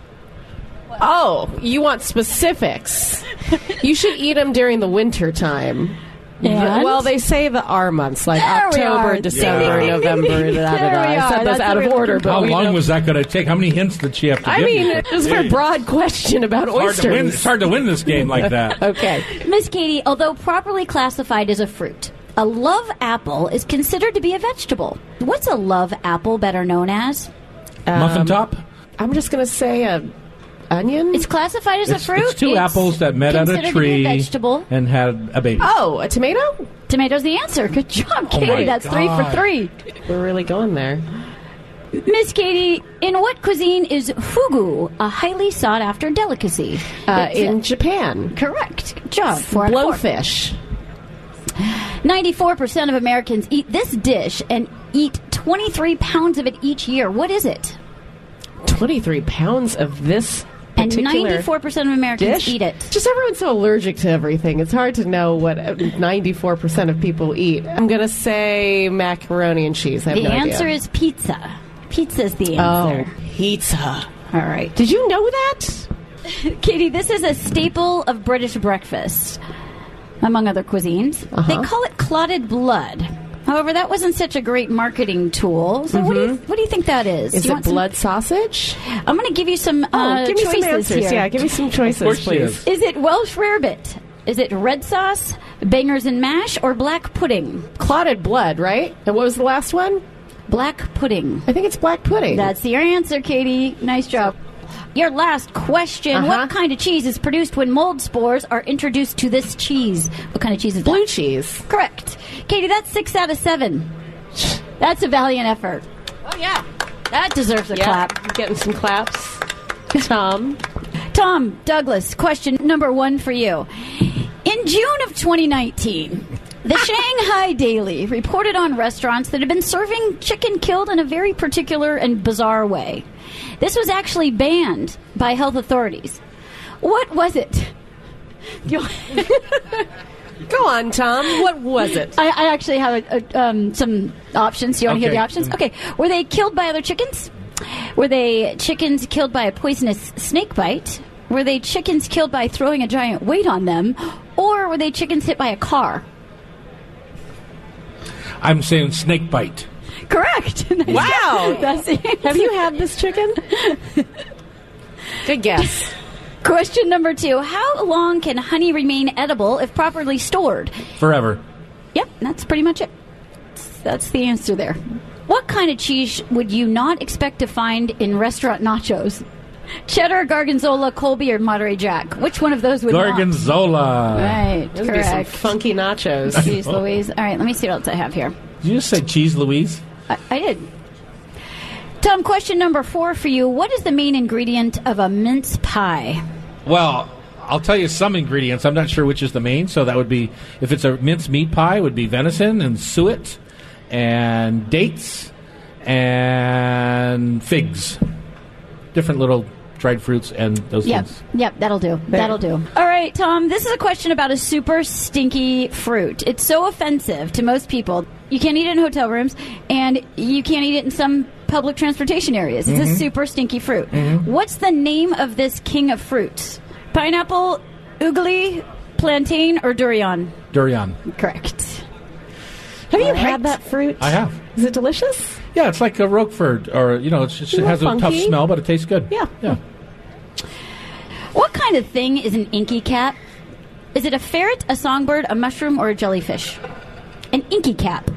Speaker 2: Oh, you want specifics. You should eat them during the winter time.
Speaker 8: And?
Speaker 2: Well, they say the R months, like
Speaker 8: there
Speaker 2: October, December, November. I said those out of order. But
Speaker 1: how long was that going to take? How many hints did she have to give you?
Speaker 2: it was a very broad question about oysters.
Speaker 1: It's hard to win this game like that.
Speaker 2: Okay.
Speaker 8: Miss Katie, although properly classified as a fruit, a love apple is considered to be a vegetable. What's a love apple better known as?
Speaker 1: Muffin top?
Speaker 2: I'm just going to say onion.
Speaker 8: It's classified as a fruit.
Speaker 1: It's 2 apples that met at a tree and had a baby.
Speaker 2: Oh, a tomato?
Speaker 8: Tomato's the answer. Good job, Katie. That's
Speaker 1: God.
Speaker 8: 3 for 3.
Speaker 2: We're really going there.
Speaker 8: Miss Katie, in what cuisine is fugu a highly sought-after delicacy?
Speaker 2: In Japan.
Speaker 8: Correct. Good job.
Speaker 2: Blowfish.
Speaker 8: 94% of Americans eat this dish and eat 23 pounds of it each year. What is it?
Speaker 2: 23 pounds of this
Speaker 8: and
Speaker 2: particular
Speaker 8: 94% of Americans
Speaker 2: dish?
Speaker 8: eat it.
Speaker 2: Just everyone's so allergic to everything. It's hard to know what 94% of people eat. I'm going to say macaroni and cheese. I have
Speaker 8: the
Speaker 2: no idea.
Speaker 8: answer is pizza. Pizza's the answer.
Speaker 2: Oh, pizza.
Speaker 8: All right.
Speaker 2: Did you know that?
Speaker 8: Katie, this is a staple of British breakfast, among other cuisines. They call it clotted blood. However, that wasn't such a great marketing tool. So what do you think that is?
Speaker 2: Is it blood sausage?
Speaker 8: I'm going to give you some
Speaker 2: give me
Speaker 8: choices
Speaker 2: some answers.
Speaker 8: here.
Speaker 2: Yeah, give me some choices, please.
Speaker 8: Is it Welsh rarebit? Is it red sauce, Bangers and mash or black pudding?
Speaker 2: Clotted blood, right? And what was the last one?
Speaker 8: Black pudding.
Speaker 2: I think it's black pudding.
Speaker 8: That's your answer, Katie. Nice job. Your last question. What kind of cheese is produced when mold spores are introduced to this cheese? What kind of cheese is that?
Speaker 2: Blue cheese.
Speaker 8: Correct. Katie, that's 6 out of 7. That's a valiant effort.
Speaker 2: Oh, yeah.
Speaker 8: That deserves a clap.
Speaker 2: Getting some claps. Tom,
Speaker 8: Douglas, question number 1 for you. In June of 2019, the Shanghai Daily reported on restaurants that had been serving chicken killed in a very particular and bizarre way. This was actually banned by health authorities. What was it?
Speaker 2: Go on, Tom. What was it?
Speaker 8: I actually have some options. Do you want to hear the options? Okay. Were they killed by other chickens? Were they chickens killed by a poisonous snake bite? Were they chickens killed by throwing a giant weight on them? Or were they chickens hit by a car?
Speaker 1: I'm saying snake bite.
Speaker 8: Correct.
Speaker 2: Wow.
Speaker 8: Have
Speaker 2: you had this chicken? Good guess.
Speaker 8: Question number 2. How long can honey remain edible if properly stored?
Speaker 1: Forever.
Speaker 8: Yep, that's pretty much it. That's the answer there. What kind of cheese would you not expect to find in restaurant nachos? Cheddar, Gorgonzola, Colby, or Monterey Jack? Which one of those would
Speaker 1: Gorgonzola.
Speaker 8: Right,
Speaker 2: those correct. Would be some funky nachos.
Speaker 8: Cheese Louise. All right, let me see what else I have here.
Speaker 1: Did you just say cheese Louise?
Speaker 8: I did. Tom, question number 4 for you. What is the main ingredient of a mince pie?
Speaker 1: Well, I'll tell you some ingredients. I'm not sure which is the main, so that would be, if it's a mince meat pie, it would be venison and suet and dates and figs. Different little dried fruits and those things.
Speaker 8: Yep, that'll do. That'll do. All right, Tom, this is a question about a super stinky fruit. It's so offensive to most people. You can't eat it in hotel rooms, and you can't eat it in some public transportation areas. It's a super stinky fruit. What's the name of this king of fruits? Pineapple, oogly, plantain, or durian?
Speaker 1: Durian.
Speaker 8: Correct.
Speaker 2: Have you had that fruit?
Speaker 1: I have.
Speaker 2: Is it delicious?
Speaker 1: Yeah, it's like a Roquefort, or, it has a tough smell, but it tastes good.
Speaker 2: Yeah.
Speaker 8: What kind of thing is an inky cat? Is it a ferret, a songbird, a mushroom, or a jellyfish? An inky cap.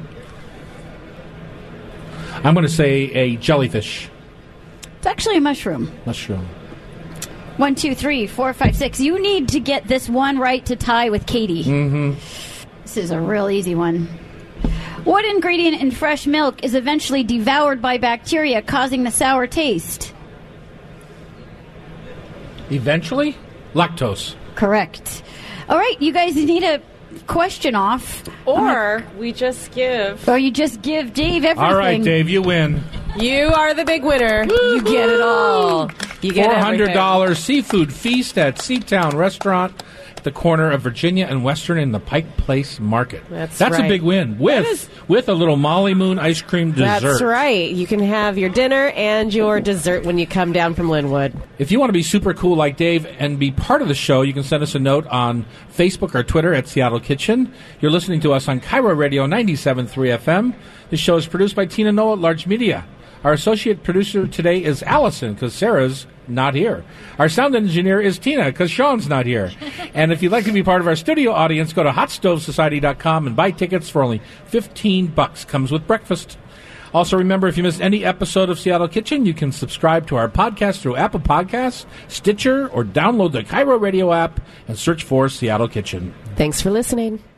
Speaker 1: I'm going to say a jellyfish.
Speaker 8: It's actually a mushroom. 1, 2, 3, 4, 5, 6. You need to get this one right to tie with Katie. This is a real easy one. What ingredient in fresh milk is eventually devoured by bacteria, causing the sour taste?
Speaker 1: Eventually? Lactose.
Speaker 8: Correct. All right, you guys need a question off.
Speaker 2: Or we just give.
Speaker 8: Or you just give Dave everything.
Speaker 1: All right, Dave, you win.
Speaker 2: You are the big winner. Woo-hoo. You get it all. You get
Speaker 1: $400 seafood feast at Seatown Restaurant, the corner of Virginia and Western in the Pike Place Market. That's right. A big win with a little Molly Moon ice cream dessert.
Speaker 2: That's right. You can have your dinner and your dessert when you come down from Linwood.
Speaker 1: If you want to be super cool like Dave and be part of the show, you can send us a note on Facebook or Twitter at Seattle Kitchen. You're listening to us on Cairo Radio 97.3 FM. This show is produced by Tina Noah at Large Media. Our associate producer today is Allison, because Sarah's not here. Our sound engineer is Tina, because Sean's not here. And if you'd like to be part of our studio audience, go to hotstovesociety.com and buy tickets for only $15. Comes with breakfast. Also, remember, if you missed any episode of Seattle Kitchen, you can subscribe to our podcast through Apple Podcasts, Stitcher, or download the Cairo Radio app and search for Seattle Kitchen.
Speaker 2: Thanks for listening.